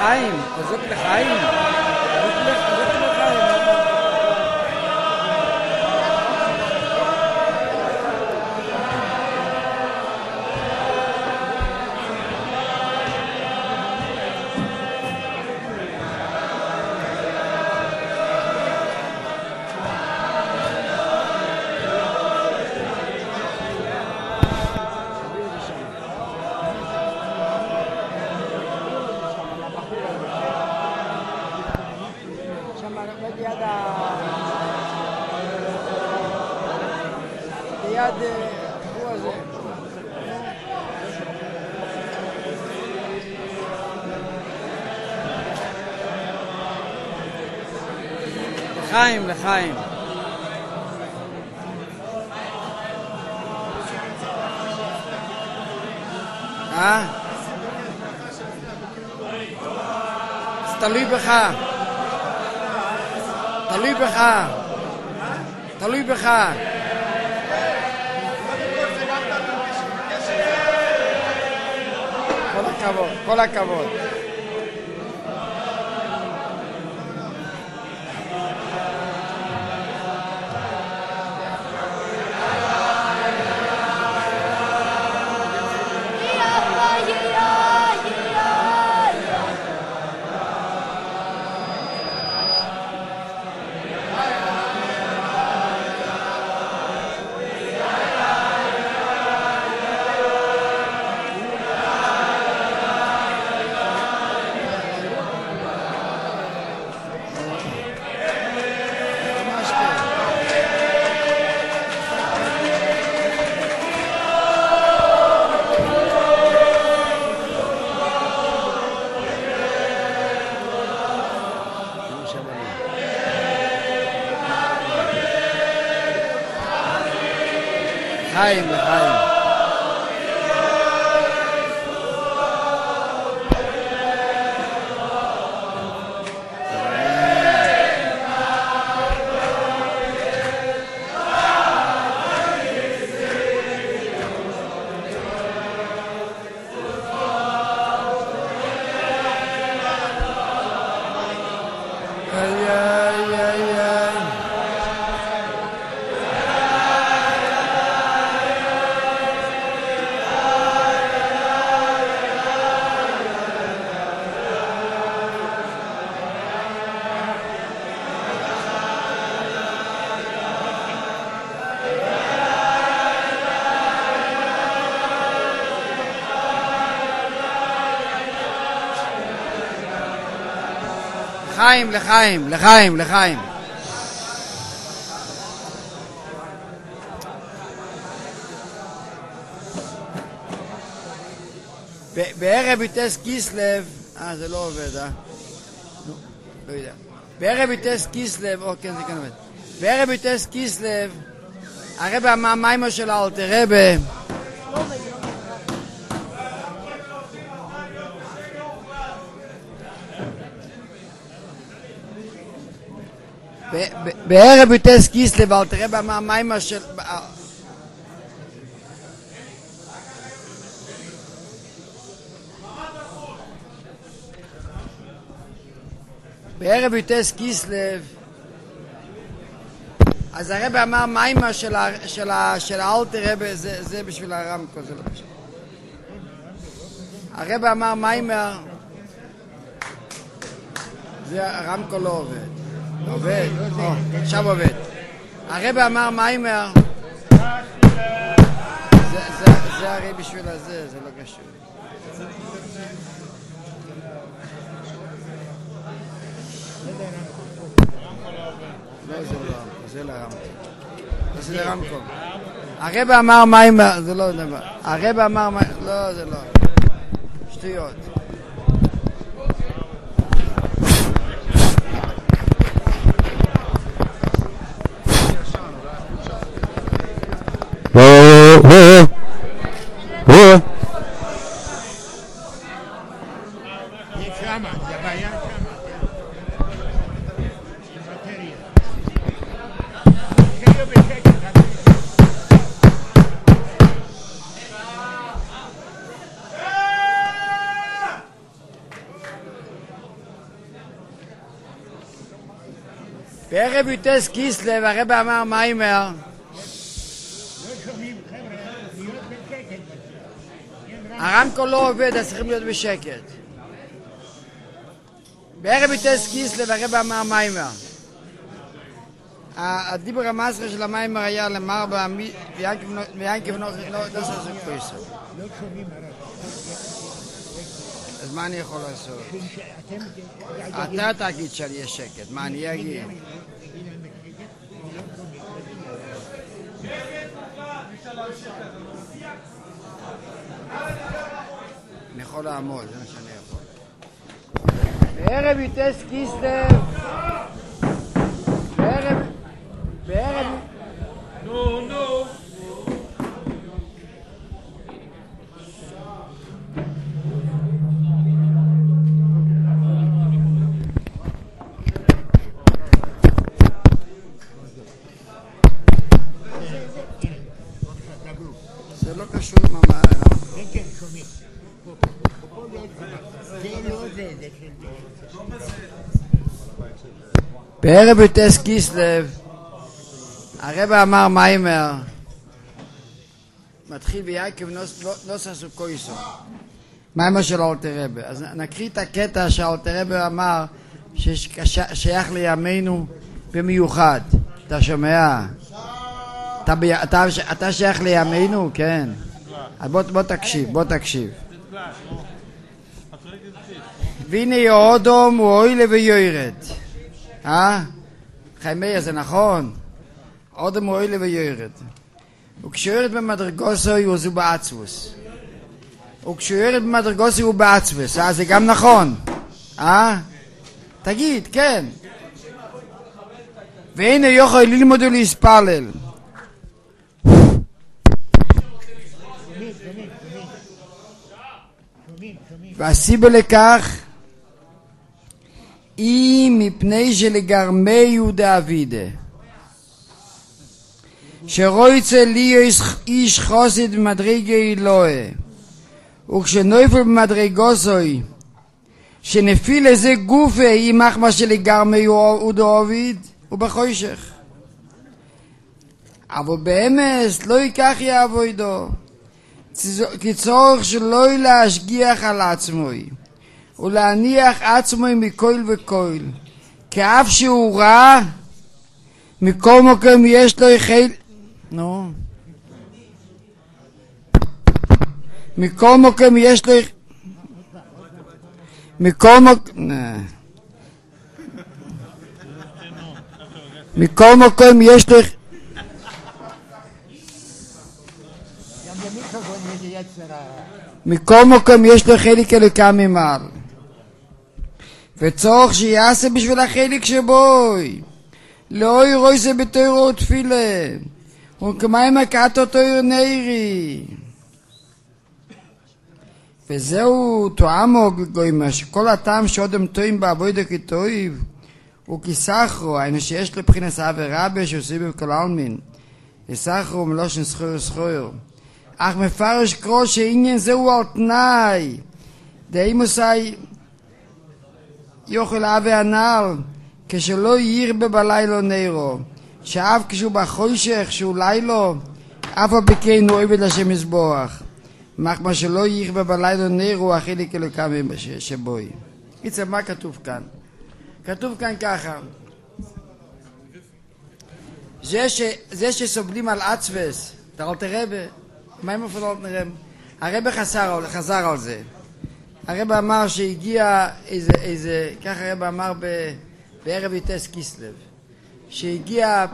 לחיים, זאת לחיים. זאת לחיים. ליד הוא הזה. לחיים, לחיים. זה תלוי בך. תלוי בך. תלוי בך. כל הכבוד, כל הכבוד. לחיים, לחיים. לחיים, לחיים, לחיים, לחיים. בערב יטס כיסלב, זה לא עובד, לא יודע. בערב יטס כיסלב, כן, זה כאן עובד. בערב יטס כיסלב, הרב אמר מיימר של האלטר רבי, בערב יטס כיסלב, האלטר רבי אמר מיימר של... בערב יטס כיסלב, אז הרב אמר מיימר של האלטר רבי, זה בשביל הרמקול, זה לא בשביל. הרב אמר מיימר, זה הרמקול לא עובד. עובד, עכשיו עובד. הרב אמר מיימר, זה הרי בשביל הזה, זה לא קשור. לא, זה לא, זה לרמקול. זה לרמקול. הרב אמר מיימר, זה לא דבר. הרב אמר מיימר, לא, זה לא. שטויות. בערב י"ט כיסלו הרב אמר מיימר, הרמקול לא עובד, אז צריכים להיות בשקט. בערב י"ט כיסלו הרב אמר מיימר, הדיבר המסחר של המיימר היה למר ויינקב נוסח פויסו. אז מה אני יכול לעשות? אתה תגיד שאני אהיה שקט, מה אני אגיד? אני יכול לעמוד, זה מה שאני יכול. בערב י"ט כיסלו, בערב נו זה לא קשור עם המעלה. כן, כן, שומעים. זה לא זה, זה של... בערב י"ט כיסלו הרב אמר מיימר, מתחיל ויינקב נוסח סוכויסו, מיימר של אלתר רבי. אז נקריא את הקטע שאלתר רבי אמר ששייך לימינו במיוחד. אתה שומע? אתה שייך לימינו? כן. אז בוא תקשיב. והנה יהודום הוא אוילה ויוירד. חיים מאיר, זה נכון? אודם הוא אוילה ויוירד. וכשיורד במדרגוסוי הוא זו בעצבוס. וכשיורד במדרגוסוי הוא בעצבוס. זה גם נכון. תגיד, כן. והנה יוכל ללמוד ולהספלל. והסיבה לכך היא מפני שלגרמי יהודה אבידה שרויצה לי איש חוסד במדרגי אלוהי וכשנויפל במדרגוסוי שנפיל איזה גופה היא מחמה שלגרמי יהודה אביד ובחושך אבל באמס לא ייקח יעבודו כי צורך שלא להשגיח על עצמוי ולהניח עצמוי מכל וכל כאף שהוא רע מכל מקום יש לו חיל מכל מקום יש לו מכל מקום יש לו מכל מקום יש לו חלק אלוקה ממעל וצורך שיעשה בשביל החלק שבוי לא ירוי זה בתוירו ותפילה וכמי מכת אותו נעירי וזהו תואמו גוימה שכל הטעם שעודם טועים בעבודה כטויב וכסחרו היינו שיש לבחינס אבי רבי שעושים בכל אלמין יסחרו מלושן סחור אך מפרש קרוא שעניין זהו על תנאי דאימוסי יוכל אבי הנעל כשלא ירבה בלילה נרו שאף כשהוא בחושך שהוא לילו אף הפיקן הוא עבד השם יסבוח מה שלא ירבה בלילה נרו החילק אלוקם שבוי. קיצר, מה כתוב כאן? כתוב כאן ככה זה שסובלים על עצבס אלתר רבי מה הם מפעלות נראים? הרב חזר על זה. הרב אמר שהגיע איזה כך הרב אמר בערב י"ט כיסלו שהגיע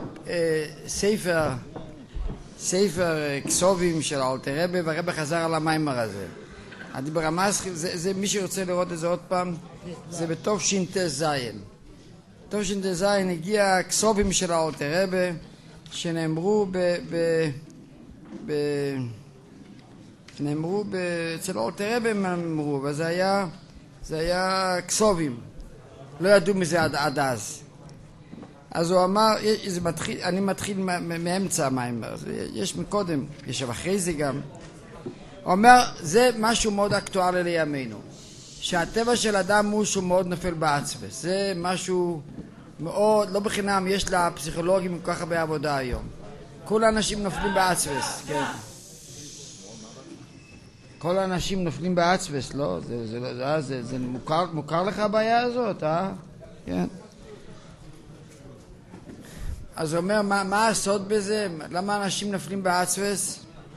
ספר כסובים של אלתר רבי והרב חזר על המיימר הזה. הדיבר המסחר, זה מי שרוצה לראות את זה עוד פעם, זה בתש"ז. תש"ז הגיע כסובים של אלתר רבי שנאמרו נאמרו אצל אלתר רבי הם אמרו, וזה היה כסובים, לא ידעו מזה עד אז. אז הוא אמר, אני מתחיל מאמצע המיימר, יש מקודם, יש אחרי זה גם. הוא אומר, זה משהו מאוד אקטואלי לימינו, שהטבע של אדם הוא שהוא מאוד נופל בעצבס, זה משהו מאוד, לא בחינם, יש לפסיכולוגים כל כך הרבה עבודה היום. כל האנשים נופלים באצבס, כן. כל האנשים נופלים באצבס, לא? זה מוכר לך הבעיה הזאת, כן. אז הוא אומר, מה הסוד בזה? למה אנשים נופלים באצבס?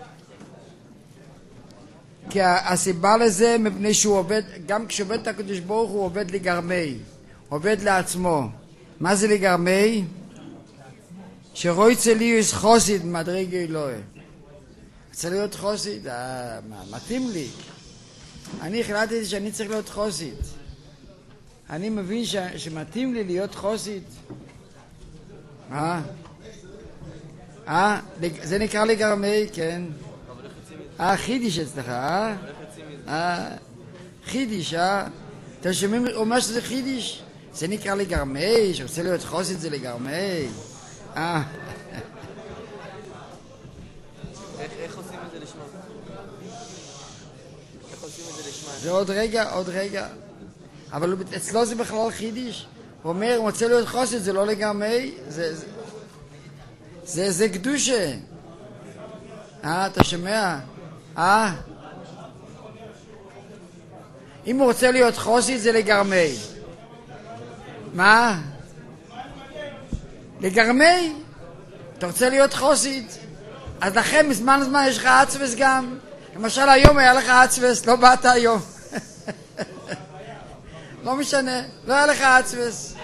כי הסיבה לזה מפני שהוא עובד, גם כשעובד את הקדוש ברוך הוא עובד לגרמי, עובד לעצמו. מה זה לגרמי? שרויצה לי יש חוסיד מדרגה אלוהי. רוצה להיות חוסיד? מתאים לי. אני החלטתי שאני צריך להיות חוסיד. אני מבין שמתאים לי להיות חוסיד. זה נקרא לגרמי, כן. חידיש אצלך, חידיש, אתם שומעים, הוא אומר שזה חידיש? זה נקרא לגרמי, שרוצה להיות חוסית זה לגרמי. איך עושים את זה לשמה? איך עושים את זה לשמה? זה עוד רגע. אבל אצלו זה בכלל חידיש. הוא אומר, הוא רוצה להיות חוסית, זה לא לגרמי, זה קדושה. אתה שומע? אם הוא רוצה להיות חוסית זה לגרמי. מה? לגרמי? אתה רוצה להיות חוסית? אז לכם מזמן לזמן יש לך עצבס גם. למשל היום היה לך עצבס, לא באת היום. לא משנה, לא היה לך עצבס.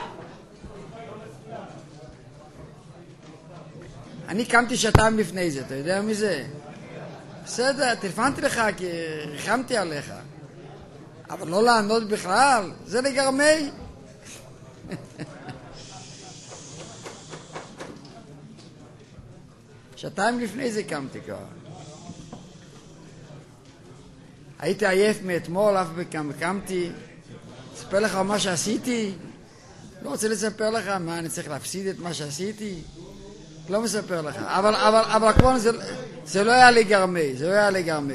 אני קמתי שעתיים לפני זה, אתה יודע מי זה? בסדר, טלפנתי לך כי ריחמתי עליך. אבל לא לענות בכלל, זה לגרמי. שעתיים לפני זה קמתי כבר. הייתי עייף מאתמול, אף פעם קמתי. אספר לך מה שעשיתי? לא רוצה לספר לך מה אני צריך להפסיד את מה שעשיתי. לא מספר לך. אבל כבר זה לא היה לגרמי, זה לא היה לגרמי.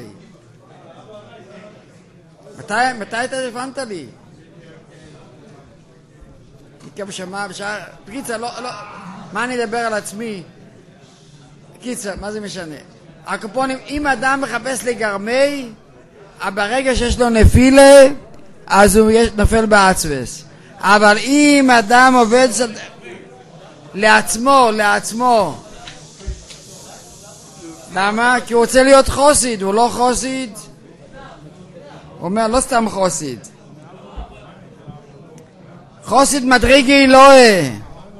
מתי אתה הבנת לי? כמה שמע בשעה... בקיצה, לא... מה אני אדבר על עצמי? בקיצה, מה זה משנה? הקופונים, אם אדם מחפש לגרמי, ברגע שיש לו נפילה, אז הוא נופל בעצבס. אבל אם אדם עובד לעצמו. למה? כי הוא רוצה להיות חוסיד, הוא לא חוסיד. הוא אומר, לא סתם חוסיד. חוסיד מדרגה אלוהי.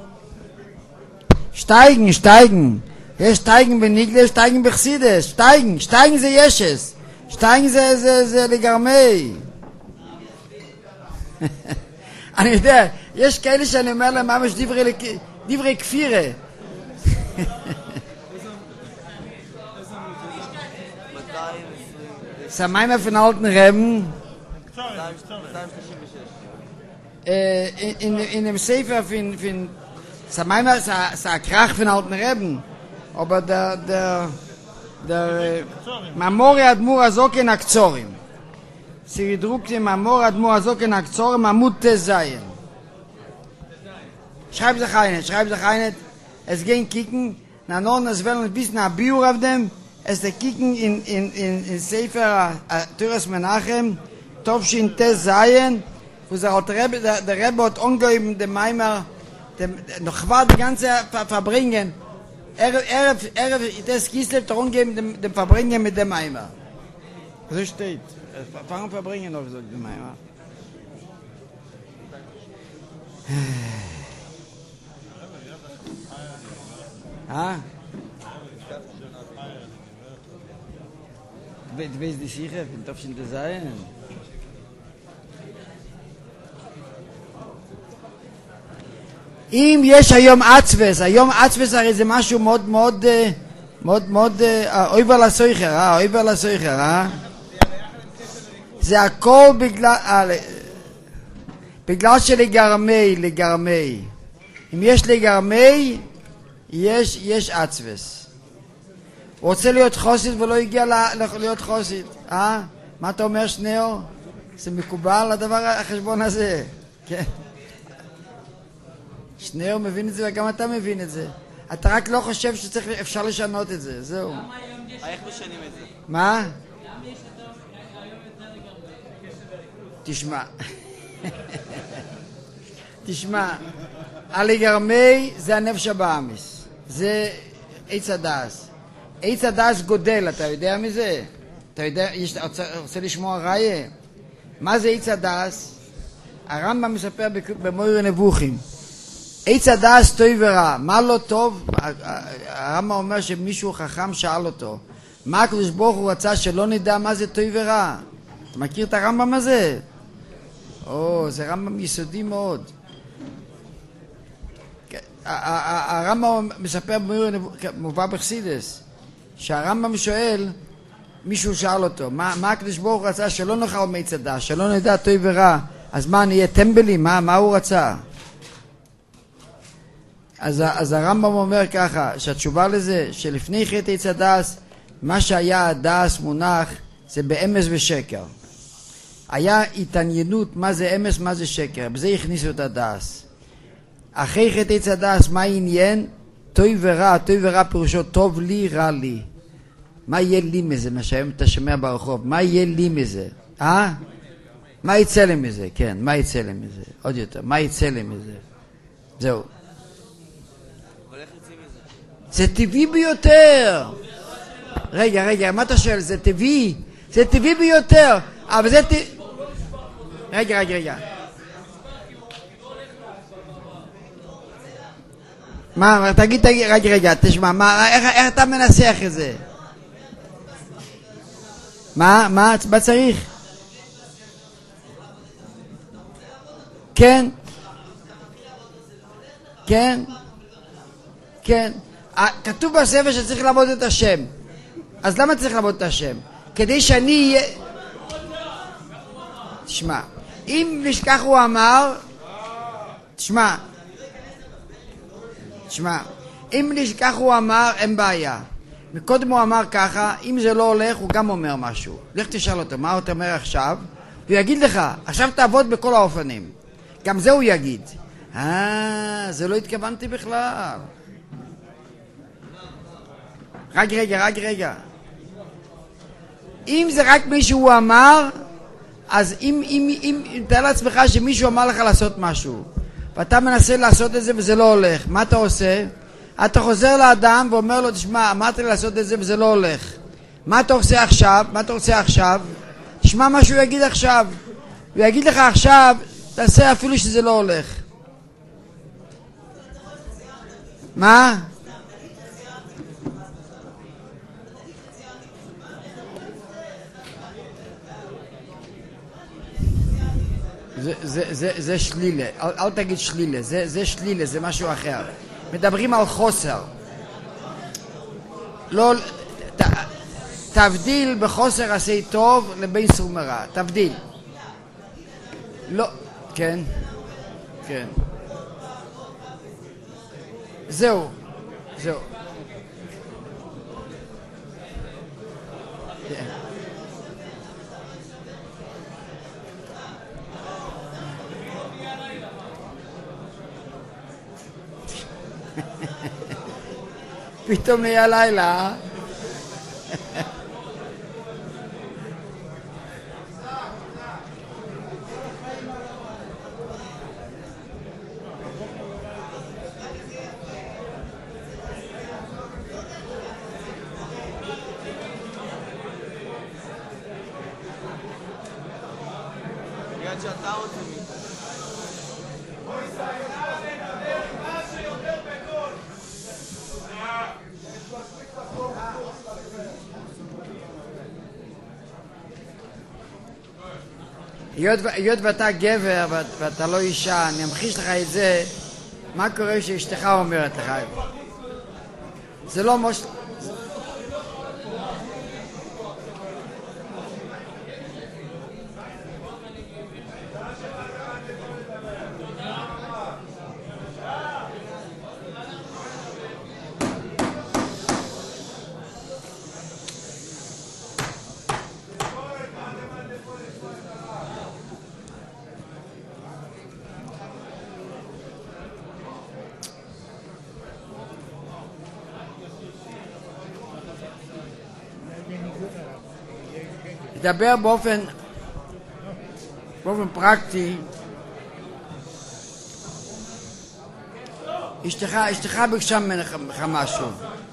שטייגן. יש שטייגן בניגלה, שטייגן בחסידס. שטייגן זה ישס. שטייגן זה לגרמי. אני יודע, יש כאלה שאני אומר להם ממש דברי כפירה. Samay mir von alten Reben. In dem Sefer von Samay mir sa Krach von alten Reben. Aber der Mamori Admur Azoken Akzorim. Sie gedruckt im Mamori Admur Azoken Akzorim Amut Tezayen. Schreib sich ein. Es gehen kicken. Na non, es werden ein bisschen ein Biur auf dem. Es der kicken in Sefer Tures Menachem, Tovshin Tezayen, wo der Rebbe hat angegeben, dem Meimer, noch war die ganze Verbringen. Das Kislev hat angegeben, dem Verbringen mit dem Meimer. So steht. Warum verbringen noch so dem Meimer? Du weißt nicht sicher, wenn du schon das sein. אם יש היום עצבס הרי זה משהו מאוד אויבר לסויכר, זה הכל בגלל שלגרמי. אם יש לגרמי, יש עצבס. הוא רוצה להיות חוסית ולא הגיע להיות חוסית. מה אתה אומר שניאו? זה מקובל הדבר החשבון הזה? כן. שניאור מבין את זה וגם אתה מבין את זה. אתה רק לא חושב שאפשר לשנות את זה, זהו. איך משנים את זה? מה? תשמע. תשמע, עלי גרמי זה הנפש הבאמיס. זה עץ הדס. עץ הדס גודל, אתה יודע מזה? אתה יודע, רוצה לשמוע ראיה? מה זה עץ הדס? הרמב"ם מספר במויר נבוכים. עץ הדס טוב ורע. מה לא טוב? הרמב"ם אומר שמישהו חכם שאל אותו. מה הקדוש ברוך הוא רצה שלא נדע מה זה טוב ורע? אתה מכיר את הרמב"ם הזה? זה רמב"ם יסודי מאוד. הרמב"ם מספר במובא בחסידס, שהרמב"ם שואל, מישהו שאל אותו, מה הקדוש ברוך הוא רצה שלא נאכל מעץ הדס, שלא נדע טוב ורע, אז מה, נהיה טמבלים? מה הוא רצה? אז הרמב"ם אומר ככה, שהתשובה לזה, שלפני חטא עץ הדס, מה שהיה הדס מונח, זה באמס ושקר. היה התעניינות מה זה אמס, מה זה שקר, בזה הכניסו את הדס. אחרי חטא עץ הדס, מה העניין? טוב ורע, טוב ורע פירושו טוב לי, רע לי. מה יהיה לי מזה, מה שהיום אתה שומע ברחוב? מה יהיה לי מזה? מה יצא לי מזה? כן, מה יצא לי מזה? עוד יותר, מה יצא לי מזה? זהו. זה טבעי ביותר. רגע, מה אתה שואל? זה טבעי? זה טבעי ביותר. אבל זה טבעי... רגע. מה, תגיד, רגע, תשמע, איך אתה מנסח את זה? מה צריך? כן. כתוב בספר שצריך לעבוד את השם. אז למה צריך לעבוד את השם? כדי שאני אהיה... תשמע, אם לשכח הוא אמר... תשמע, אם לשכח הוא אמר, אין בעיה. מקודם הוא אמר ככה, אם זה לא הולך, הוא גם אומר משהו. לך תשאל אותו, מה אתה אומר עכשיו? הוא יגיד לך, עכשיו תעבוד בכל האופנים. גם זה הוא יגיד. זה לא התכוונתי בכלל. רק רגע. אם זה רק מישהו אמר, אז אם תאר לעצמך שמישהו אמר לך לעשות משהו, ואתה מנסה לעשות את זה וזה לא הולך, מה אתה עושה? אתה חוזר לאדם ואומר לו, תשמע, אמרת לי לעשות את זה וזה לא הולך. מה אתה עושה עכשיו? תשמע מה שהוא יגיד עכשיו. הוא יגיד לך עכשיו, תעשה אפילו שזה לא הולך. מה? זה שלילה, אל תגיד שלילה, זה שלילה, זה משהו אחר. מדברים על חוסר. לא, תבדיל בחוסר עשה טוב לבין סור מרע, תבדיל. לא, כן. זהו. פתאום נהיה לילה. בגלל שאתה רוצה מי. היות ואתה גבר ואתה לא אישה, אני אמחיש לך את זה. מה קורה שאשתך אומרת לך? זה לא מוש... נדבר באופן פרקטי. אשתך ביקשה ממך משהו.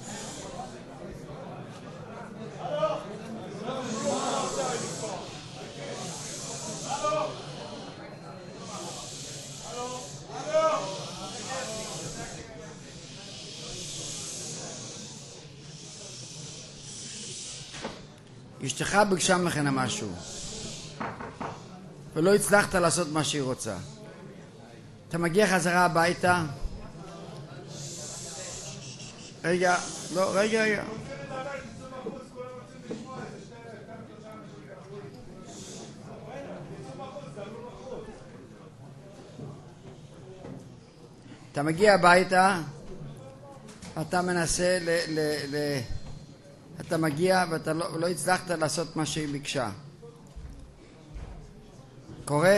אשתך ביקשה ממך משהו ולא הצלחת לעשות מה שהיא רוצה. אתה מגיע חזרה הביתה. רגע. אתה מגיע הביתה, אתה מנסה אתה מגיע ואתה לא הצלחת לעשות מה שהיא ביקשה. קורה?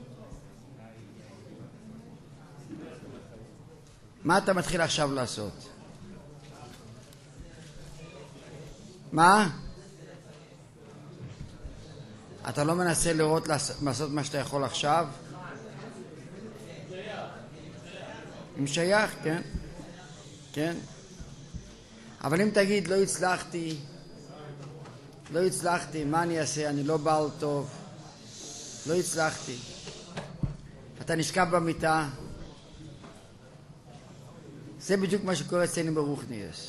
מה אתה מתחיל עכשיו לעשות? מה? אתה לא מנסה לראות לעשות מה שאתה יכול עכשיו? אם שייך, כן? כן. אבל אם תגיד, לא הצלחתי, מה אני אעשה? אני לא בעל טוב. לא הצלחתי. אתה נשכב במיטה. זה בדיוק מה שקורה אצלנו ברוחניאס.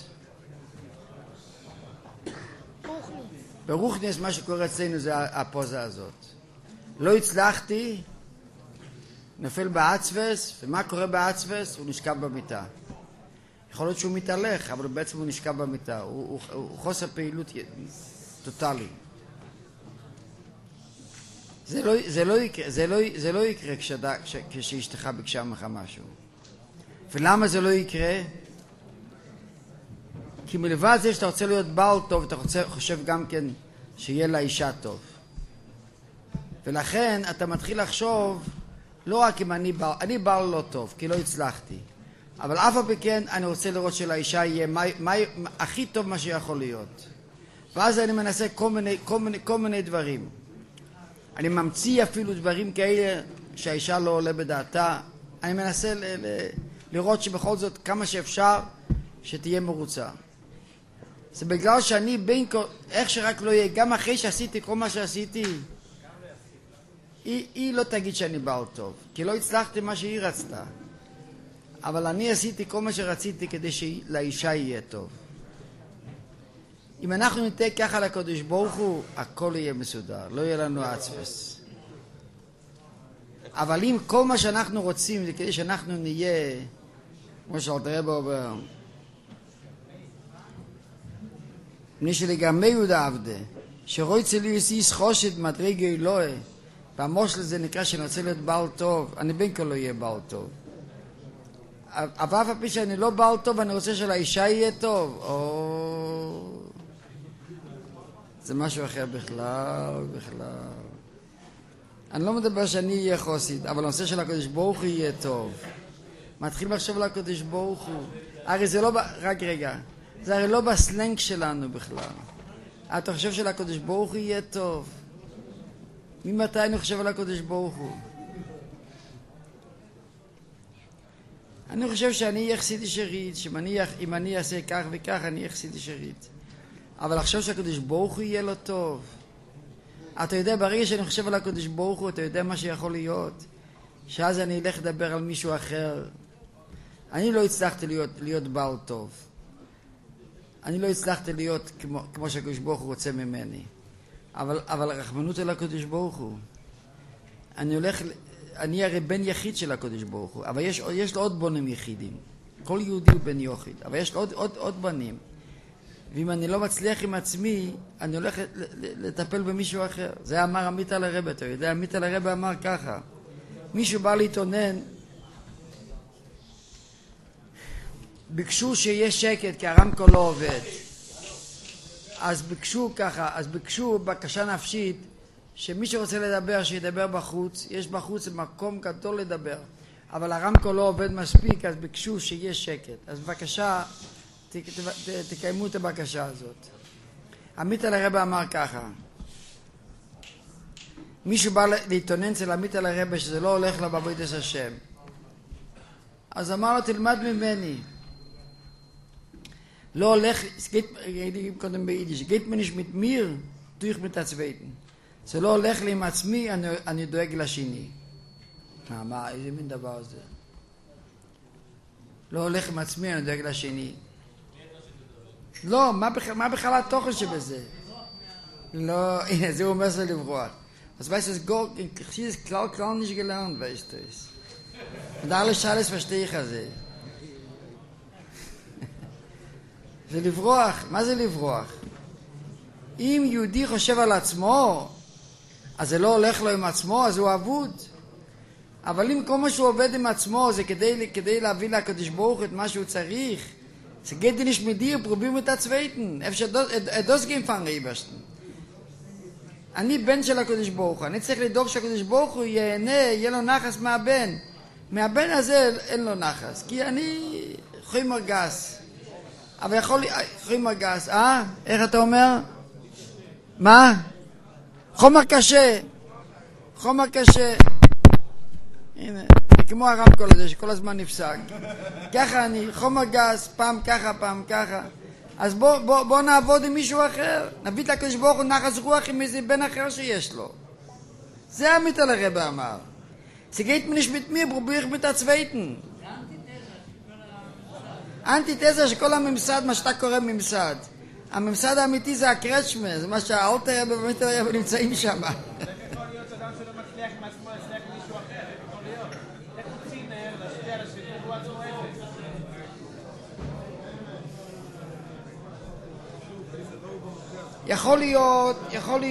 ברוחניאס מה שקורה אצלנו זה הפוזה הזאת. לא הצלחתי, נופל בעצבס, ומה קורה בעצבס? הוא נשכב במיטה. יכול להיות שהוא מתהלך, אבל בעצם הוא נשכב במיטה. הוא חוסר פעילות טוטלי. זה לא יקרה כשאשתך ביקשה ממך משהו. ולמה זה לא יקרה? כי מלבד זה שאתה רוצה להיות בעל טוב, אתה חושב גם כן שיהיה לאישה טוב. ולכן אתה מתחיל לחשוב, לא רק אם אני בעל לא טוב, כי לא הצלחתי. אבל אף על פי כן אני רוצה לראות שלאישה יהיה הכי טוב מה שיכול להיות. ואז אני מנסה כל מיני דברים. אני ממציא אפילו דברים כאלה שהאישה לא עולה בדעתה. אני מנסה לראות שבכל זאת כמה שאפשר שתהיה מרוצה. זה בגלל שאני איך שרק לא יהיה, גם אחרי שעשיתי כל מה שעשיתי, היא לא תגיד שאני בעל טוב, כי לא הצלחתי מה שהיא רצתה. אבל אני עשיתי כל מה שרציתי כדי שלאישה יהיה טוב. אם אנחנו ניתן ככה לקדוש ברוך הוא, הכל יהיה מסודר, לא יהיה לנו עצבס. אבל אם כל מה שאנחנו רוצים זה כדי שאנחנו נהיה, כמו שאלתר רבי אומר, מי שלגמרי יהודה עבדה, שרוצה להוסיף חושד מדרגה אלוהי, והמושל זה נקרא שאני רוצה להיות בעל טוב, אני בין כה לא יהיה בעל טוב. אבל אף פי שאני לא בעל טוב, אני רוצה שלאישה יהיה טוב. זה משהו אחר בכלל. אני לא מדבר שאני אהיה חוסית, אבל הנושא של הקדוש ברוך הוא יהיה טוב. מתחיל לחשוב על הקדוש ברוך הוא. הרי זה לא, רק רגע, זה הרי לא בסלנג שלנו בכלל. אתה חושב שלקדוש ברוך הוא יהיה טוב? ממתי אני חושב על הקדוש ברוך הוא? אני חושב שאני אהיה חסידי שרית, שאם אני אעשה כך וכך, אני אהיה חסידי שרית. אבל לחשוב שהקדוש ברוך הוא יהיה לו טוב. אתה יודע, ברגע שאני חושב על הקדוש ברוך הוא, אתה יודע מה שיכול להיות. שאז אני אלך לדבר על מישהו אחר. אני לא הצלחתי להיות בעל טוב. אני לא הצלחתי להיות כמו שהקדוש ברוך הוא רוצה ממני. אבל רחמנות אל הקדוש ברוך הוא. אני הרי בן יחיד של הקדוש ברוך הוא, אבל יש לו עוד בונים יחידים. כל יהודי הוא בן יחיד, אבל יש לו עוד בנים. ואם אני לא מצליח עם עצמי, אני הולך לטפל במישהו אחר. זה אמר עמית על הרב, אתה יודע, עמית על הרב אמר ככה. מישהו בא להתעונן, ביקשו שיהיה שקט, כי הרמקול לא עובד. אז ביקשו בקשה נפשית, שמי שרוצה לדבר, שידבר בחוץ. יש בחוץ מקום גדול לדבר, אבל הרמקול לא עובד מספיק, אז ביקשו שיהיה שקט. אז בבקשה, תקיימו את הבקשה הזאת. עמית על הרב אמר ככה, מישהו בא להתעונן אצל עמית על הרבה שזה לא הולך לו בעבודת השם. אז אמר לו, תלמד ממני. לא הולך, קודם ביידיש, geht mir nicht mit mir, tue ich mit der zweiten. זה לא הולך לי עם עצמי, אני דואג לשני. מה, איזה מין דבר זה? לא הולך עם עצמי, אני דואג לשני. לא, מה בכלל התוכן שבזה? לא, הנה, זה אומר זה לברוח. אז weißt du, ich habe es klar nicht gelernt, weißt du es. Und alles verstehe ich על זה. זה לברוח, מה זה לברוח? אם יהודי חושב על עצמו, אז זה לא הולך לו עם עצמו, אז הוא אבוד. אבל אם כל מה שהוא עובד עם עצמו זה כדי להביא לקדוש ברוך את מה שהוא צריך, זה geht nicht mit dir, probier mit der zweiten. das gehen von Ebersten. אני בן של הקדוש ברוך הוא, אני צריך לדאוג שהקדוש ברוך הוא ייהנה, יהיה לו נחס מהבן. מהבן הזה אין לו נחס, כי אני חומר גס. אבל יכול לי, חומר גס, איך אתה אומר? מה? חומר קשה. חומר קשה. הנה, כמו הרמקול הזה שכל הזמן נפסק. ככה אני, חומר גס, פעם ככה, פעם ככה. אז בוא נעבוד עם מישהו אחר. נביא את הקדוש ברוך הוא נחס רוח עם איזה בן אחר שיש לו. זה עמית על הרבה אמר. זה geht mir nicht mit mir, probier ich mit der zweiten. אנטיתזה שכל הממסד, מה שאתה קורא ממסד. הממסד האמיתי זה הקרצ'מה, זה מה שהאלטר באמת נמצאים שם. איך יכול להיות שאדם שלא מצליח עם עצמו, יצליח עם מישהו אחר? איך יכול להיות? איך הוא צינר להשפיע על השני, הוא עצמו אפס?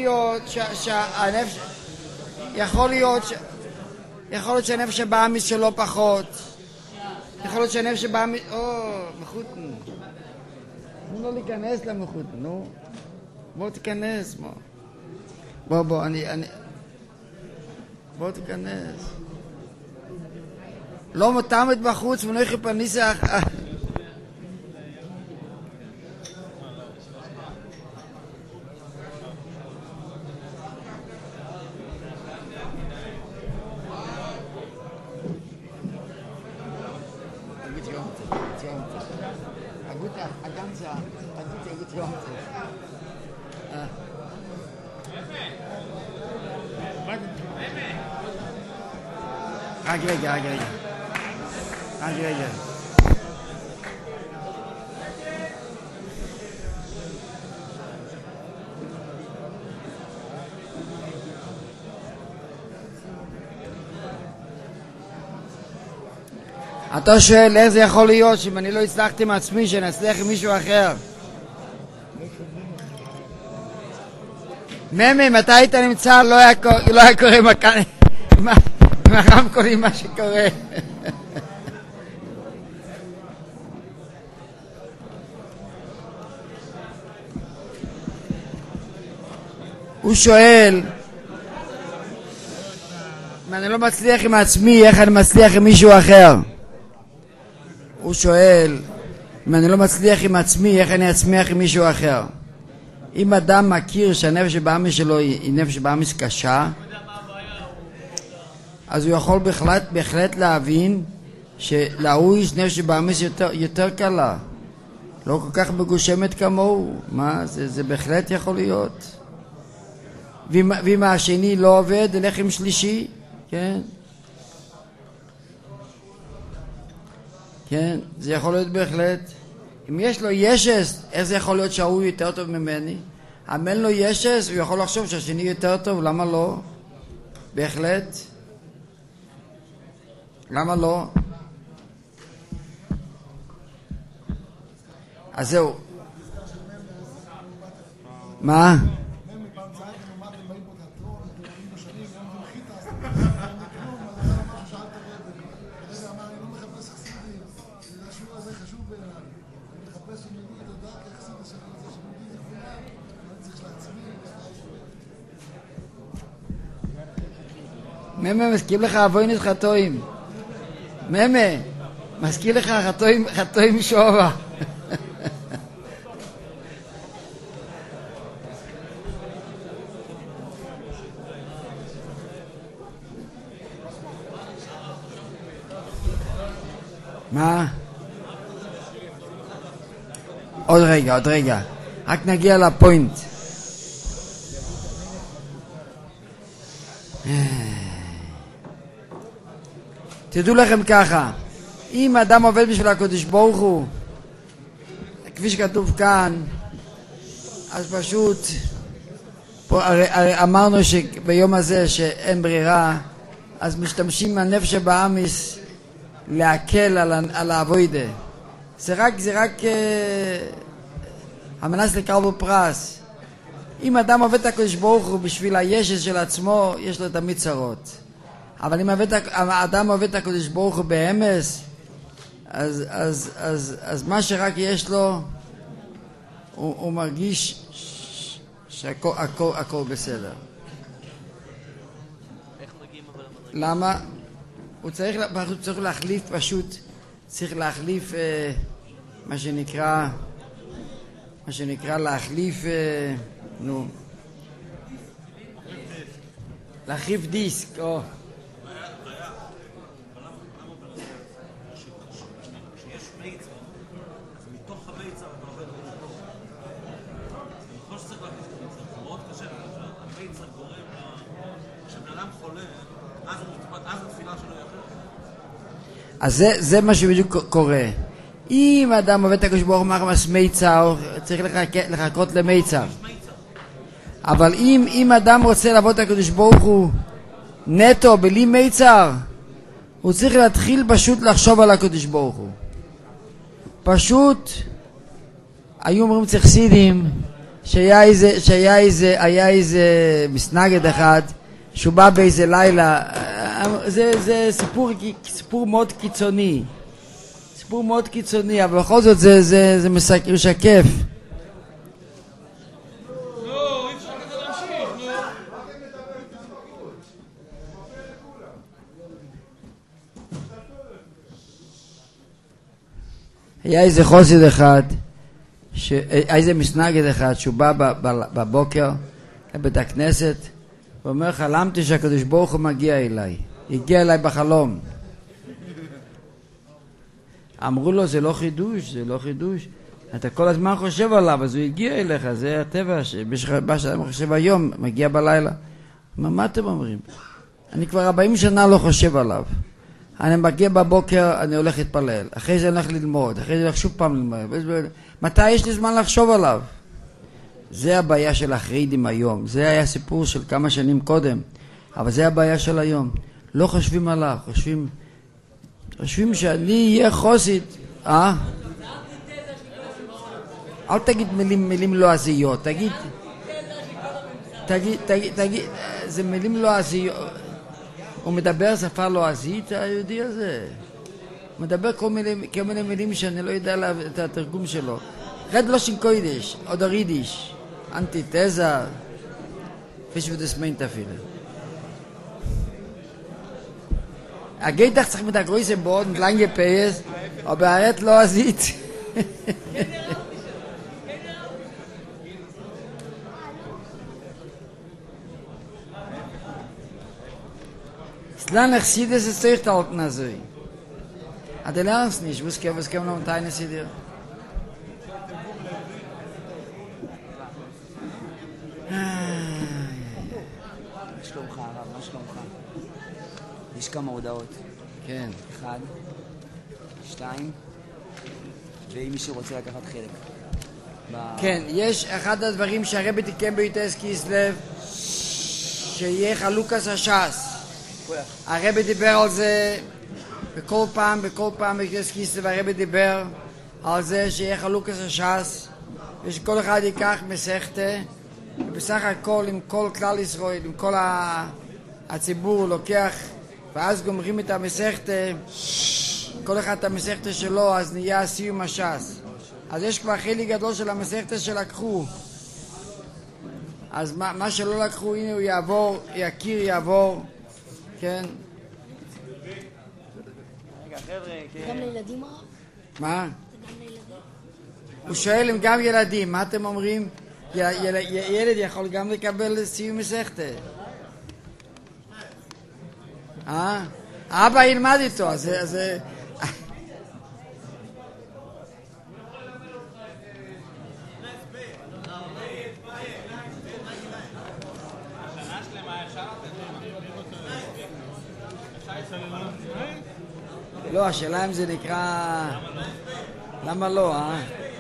יכול להיות שהנפש הבאמיס שלו פחות. יכול להיות שהנפש הבאמיס... מחותן. תנו לו להיכנס למחותן, נו. בוא תיכנס, בוא, בוא תיכנס. לא מותמת בחוץ ונויכי פניסח... רק רגע. אתה שואל איך זה יכול להיות שאם אני לא הצלחתי עם עצמי שנצליח עם מישהו אחר. אם אתה היית נמצא לא היה קורה עם הרמקולים מה שקורה. הוא שואל אם אני לא מצליח עם עצמי איך אני מצליח עם מישהו אחר. הוא שואל אם אני לא מצליח עם עצמי איך אני אצמיח עם מישהו אחר. אם אדם מכיר שהנפש הבאמיס שלו היא נפש הבאמיס קשה, אז הוא יכול בהחלט להבין שלהוא יש נפש הבאמיס יותר קלה, לא כל כך מגושמת כמוהו. מה? זה בהחלט יכול להיות. ואם השני לא עובד, ילך עם שלישי, כן? כן, זה יכול להיות בהחלט. אם יש לו ישס, איך זה יכול להיות שהוא יותר טוב ממני? אם אין לו ישס, הוא יכול לחשוב שהשני יותר טוב, למה לא? בהחלט. למה לא? אז זהו. מה? ממה מזכיר לך אבוינס חטואים. ממה מזכיר לך חטואים שובה. מה? עוד רגע. רק נגיע לפוינט. תדעו לכם ככה, אם אדם עובד בשביל הקדוש ברוך הוא, כפי שכתוב כאן, אז פשוט, פה הרי אמרנו שביום הזה שאין ברירה, אז משתמשים מהנפש שבאמיס להקל על העבודה. זה רק המנס לקרב בפרס. אם אדם עובד את הקדוש ברוך הוא בשביל הישס של עצמו, יש לו תמיד צרות. אבל אם אדם עובד את הקדוש ברוך הוא באמס, אז מה שרק יש לו, הוא מרגיש שהכל בסדר. למה? הוא צריך להחליף פשוט, צריך להחליף מה שנקרא להחליף, להחליף דיסק, או אז זה מה שבדיוק קורה. אם אדם עובד את הקדוש ברוך הוא מחמס מיצר, צריך לחכות למיצר. אבל אם אדם רוצה לעבוד את הקדוש ברוך הוא נטו בלי מיצר, הוא צריך להתחיל פשוט לחשוב על הקדוש ברוך הוא. פשוט היו אומרים צחסידים שהיה איזה מסנגד אחד שהוא בא באיזה לילה. זה סיפור מאוד קיצוני. סיפור מאוד קיצוני, אבל בכל זאת זה משקף. לא, אי אפשר כזה להמשיך, היה איזה חסיד אחד, איזה מסנגד אחד, שהוא בא בבוקר לבית הכנסת, ואומר, חלמתי שהקדוש ברוך הוא מגיע אליי. הגיע אליי בחלום. אמרו לו, זה לא חידוש. אתה כל הזמן חושב עליו, אז הוא הגיע אליך, זה הטבע, מה שאתה חושב היום, מגיע בלילה. מה אתם אומרים? אני כבר 40 שנה לא חושב עליו. אני מגיע בבוקר, אני הולך להתפלל. אחרי זה אני הולך ללמוד, אחרי זה אני הולך שוב פעם ללמוד. מתי יש לי זמן לחשוב עליו? זה הבעיה של החרדים היום. זה היה סיפור של כמה שנים קודם, אבל זה הבעיה של היום. לא חושבים עליו, חושבים שאני אהיה חוסית. אל תגיד מילים לועזיות, תגיד, זה מילים לועזיות. הוא מדבר שפה לועזית, היהודי הזה. הוא מדבר כל מיני מילים שאני לא יודע את התרגום שלו. רד לא שינקוידיש, עוד הרידיש. אנטיתזה, fisch wie das meint viele. Geht doch sich mit der Größe im Boden, lang gepäst, aber hat lo sieht. Slan ich sie das ist echt halt na so. Aber lernst nicht, was kann noch eine sie dir. יש כמה הודעות. כן. 1, 2, ואם מישהו רוצה לקחת חלק. כן, יש אחד הדברים שהרבי תיקן ביוטס קיסלב, שיהיה חלוקס הש"ס. הרבי דיבר על זה בכל פעם ביוטס קיסלב, הרבי דיבר על זה שיהיה חלוקס הש"ס, ושכל אחד ייקח מסכתה, ובסך הכל עם כל כלל ישראל, עם כל הציבור לוקח, ואז גומרים את המסכתה, כל אחד את המסכתה שלו, אז נהיה סיום הש"ס. אז יש כבר חלק גדול של המסכתה שלקחו. אז מה שלא לקחו, הנה הוא יעבור, יעבור, כן? רגע, חבר'ה, כן. גם לילדים הרב? מה? זה גם לילדים? הוא שואל אם גם ילדים, מה אתם אומרים? ילד יכול גם לקבל סיום מסכתה. אבא ילמד איתו, אז לא, השאלה אם זה נקרא... למה לא, אה?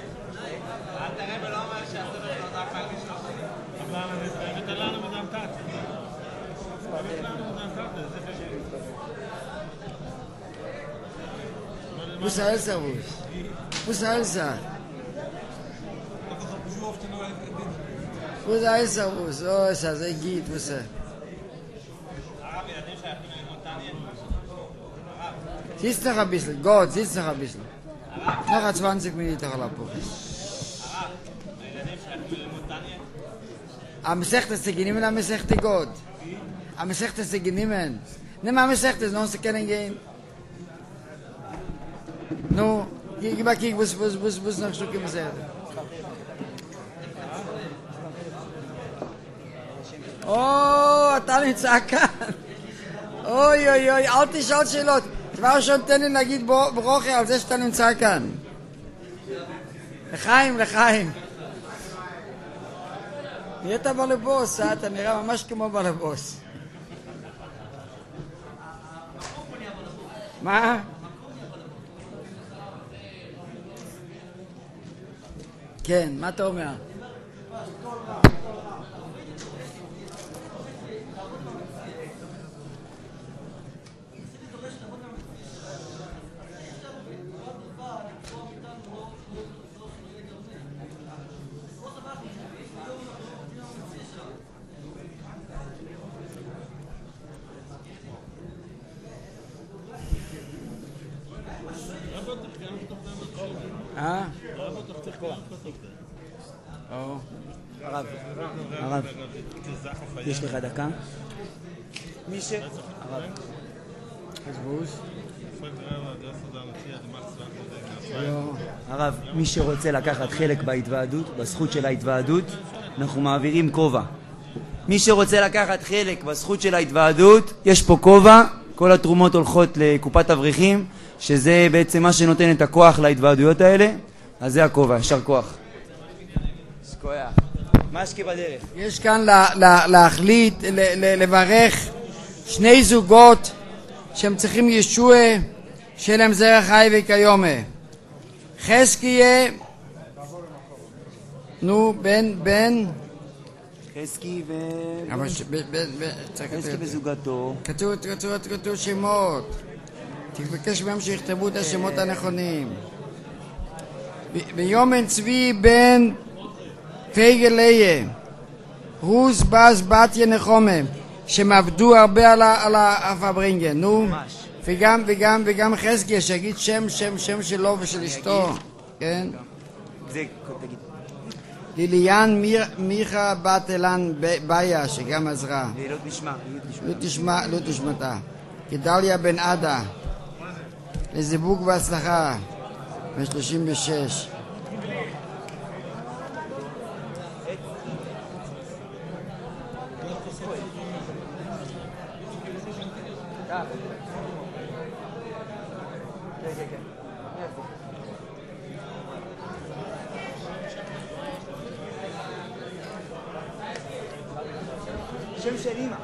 Musa Elsa vos. Musa Elsa. Musa Elsa vos. Oh, essa זה גיד, Musa. Sitzt noch ein bisschen. Gott, sitzt noch ein bisschen. Noch 20 Minuten על הפוכס. המסכת סגינים אלא המסכת גוד. המסכת סגינים אין. נמה המסכת, זה לא סכן גאים. נו, gib mal kick, was noch Stück im Serd. Oh, אתה נמצא כאן. אוי, אוי, אוי, אל תשאל שאלות. כבר ראשון תן לי להגיד ברוכה על זה שאתה נמצא כאן. לחיים, לחיים. נראית בעל הבוס, אתה נראה ממש כמו בעל הבוס. מה? כן, מה אתה אומר? הרב, יש לך דקה? מי ש... הרב. הרב, מי שרוצה לקחת חלק בהתוועדות, בזכות של ההתוועדות, אנחנו מעבירים כובע. מי שרוצה לקחת חלק בזכות של ההתוועדות, יש פה כובע, כל התרומות הולכות לקופת אברכים, שזה בעצם מה שנותן את הכוח להתוועדויות האלה, אז זה הכובע, ישר כוח. סקויה. משקי בדרך. יש כאן להחליט, לברך שני זוגות שהם צריכים ישוע שלהם זרע חי וכיומה. חזקיה, נו, בן חזקי חזקי וזוגתו. כתוב שמות. תבקש מהם שיכתבו את השמות הנכונים. ויומן צבי בן פייגליה, רוס בז בתיה נחומה, שהם עבדו הרבה על הפברינגן, נו, וגם חזקיה, שיגיד שם שלו ושל אשתו, כן? ליליאן מיכה בת אלן ביה, שגם עזרה. לא תשמעתה. גדליה בן עדה, לזיווג והצלחה, ב-36. שם של אמא.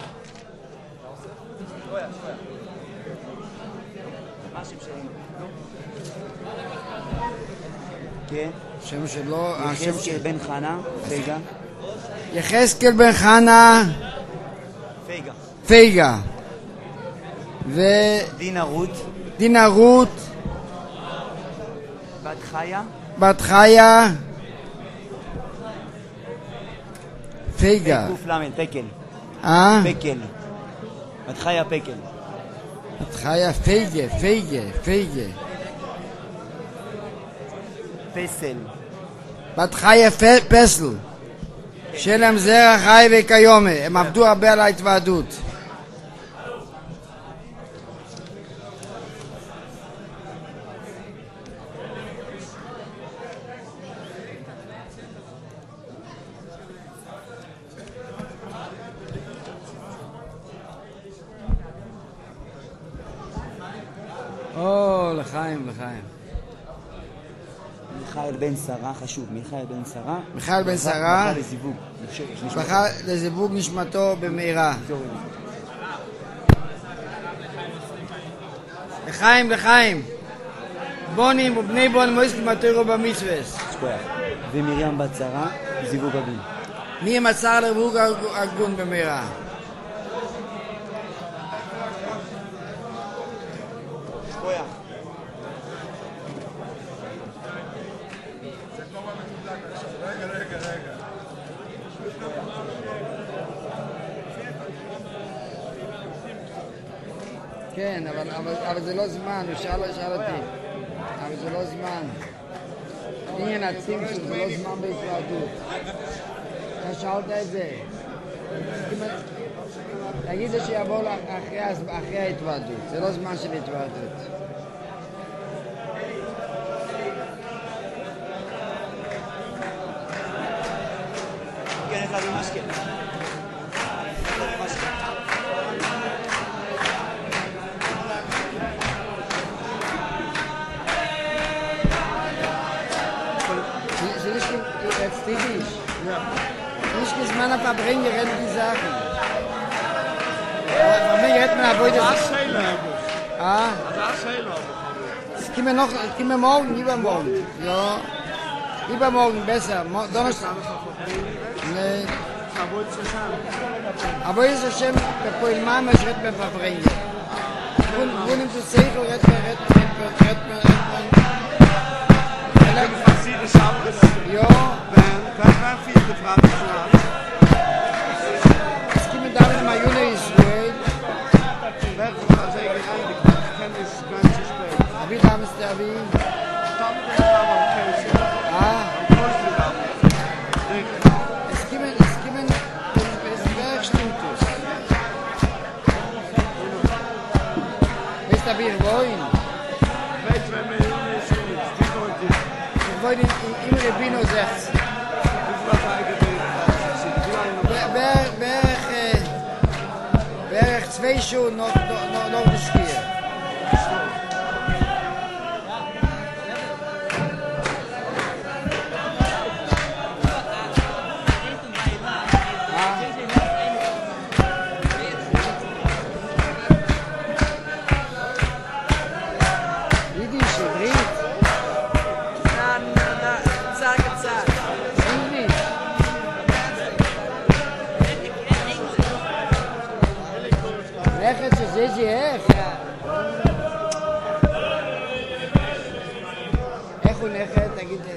מה השם של אמא? כן. שם שלו, יחזקאל בן חנה, פייגה. יחזקאל בן חנה, פייגה. דינה רות, בת חיה, פייגה. פקל. פקל. בת חיה פקל. בת חיה פייגה. פסל. בת חיה פסל. שלהם זרע חי וכיומה. הם עבדו הרבה על ההתוועדות. לחיים. מיכאל בן שרה, חשוב, מיכאל בן שרה, לזיווג. לזיווג נשמתו במהרה. לחיים. בונים ובני בונים מויסקים בתוירו במצווס. ומרים בצרה, זיווג הגון. מי מצר לזיווג הגון במהרה? כן, אבל זה לא זמן, הוא שאל אותי, אבל זה לא זמן. עניין הצמצום, זה לא זמן בהתוועדות. אתה שאלת את זה. תגיד זה שיבוא אחרי ההתוועדות, זה לא זמן של התוועדות. כן, אחד ממש כן. Nicht gesmann auf Verbringen rennen die Sachen. Verbringen hätten wir aber das. Es kommen morgen, übermorgen. Ja. Übermorgen besser. Donnerstag. Nee. Aber ist es schön, der Poel Mama schritt mir Verbringen. Wo nimmt das Segel, rett mir. Ja. Es gibt mir da mit Majuna Israel. Abi damals der Abi. Es gibt mir es stimmt es. Weißt du, wie ich wollen? Ich wollte in Rebino 6. בערך 2 שעות noch נשקיע. יידיש, עברית? נכד שזה איך? איך הוא נכד? תגיד לי.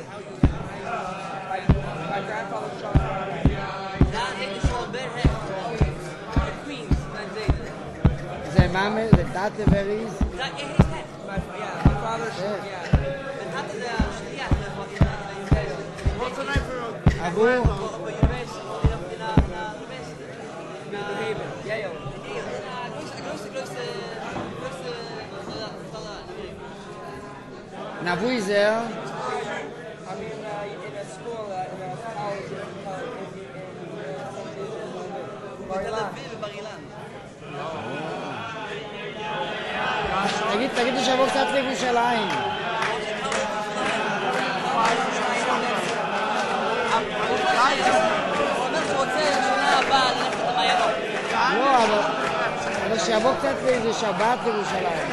זה מאמה? זה תתה וריז? אבו? Now who is there? I mean, in a school, in a college, in תגיד לי שבוא קצת לירושלים. הוא אומר שהוא רוצה לשנה הבאה ללכת למעיינות. לא, אבל שיבוא קצת לאיזה שבת לירושלים.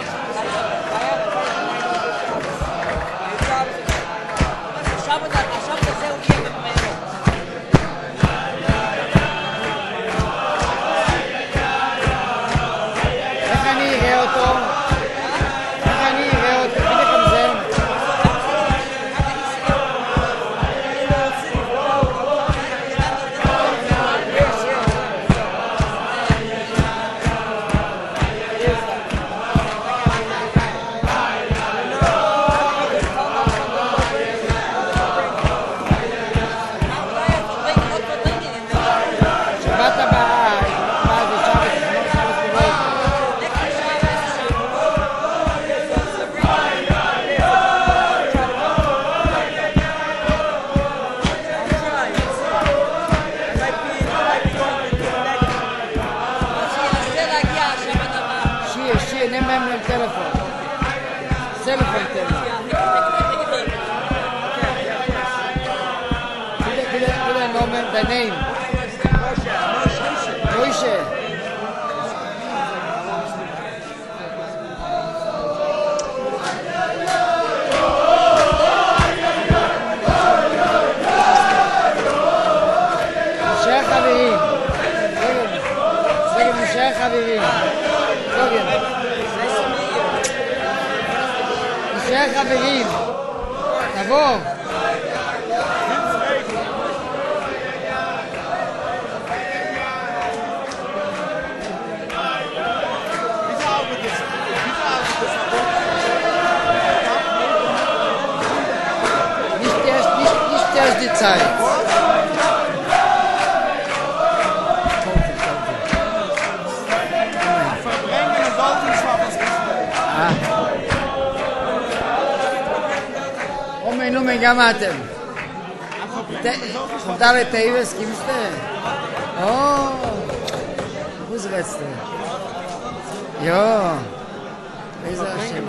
השבת הזה הוא יהיה במעיינות. איך אני אראה אותו? תגיד לכם זה. The name. Moshe. חברים, תבוא. Nicht erst die Zeit. נו, גם אתם. חותר לטייבס, קימסטר? או, חוז רצתם. יו, איזה השם.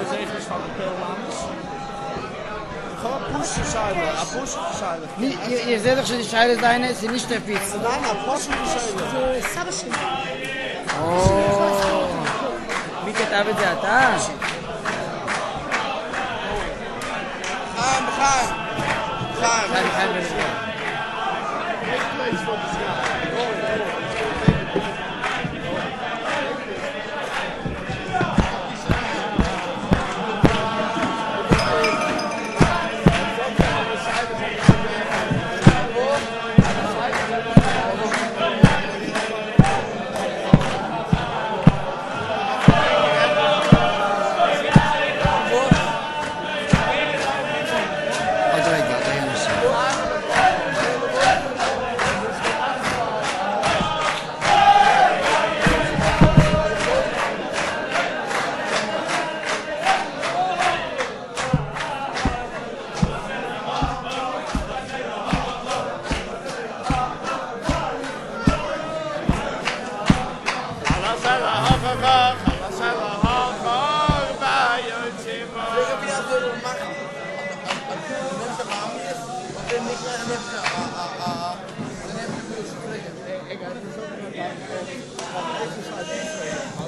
Ihr seht doch schon, die Scheide seine ist nicht der Pizza. Nein, Apostel die Scheide. סבא שלי. או, מי כתב את זה? אתה? חיים. Halacha,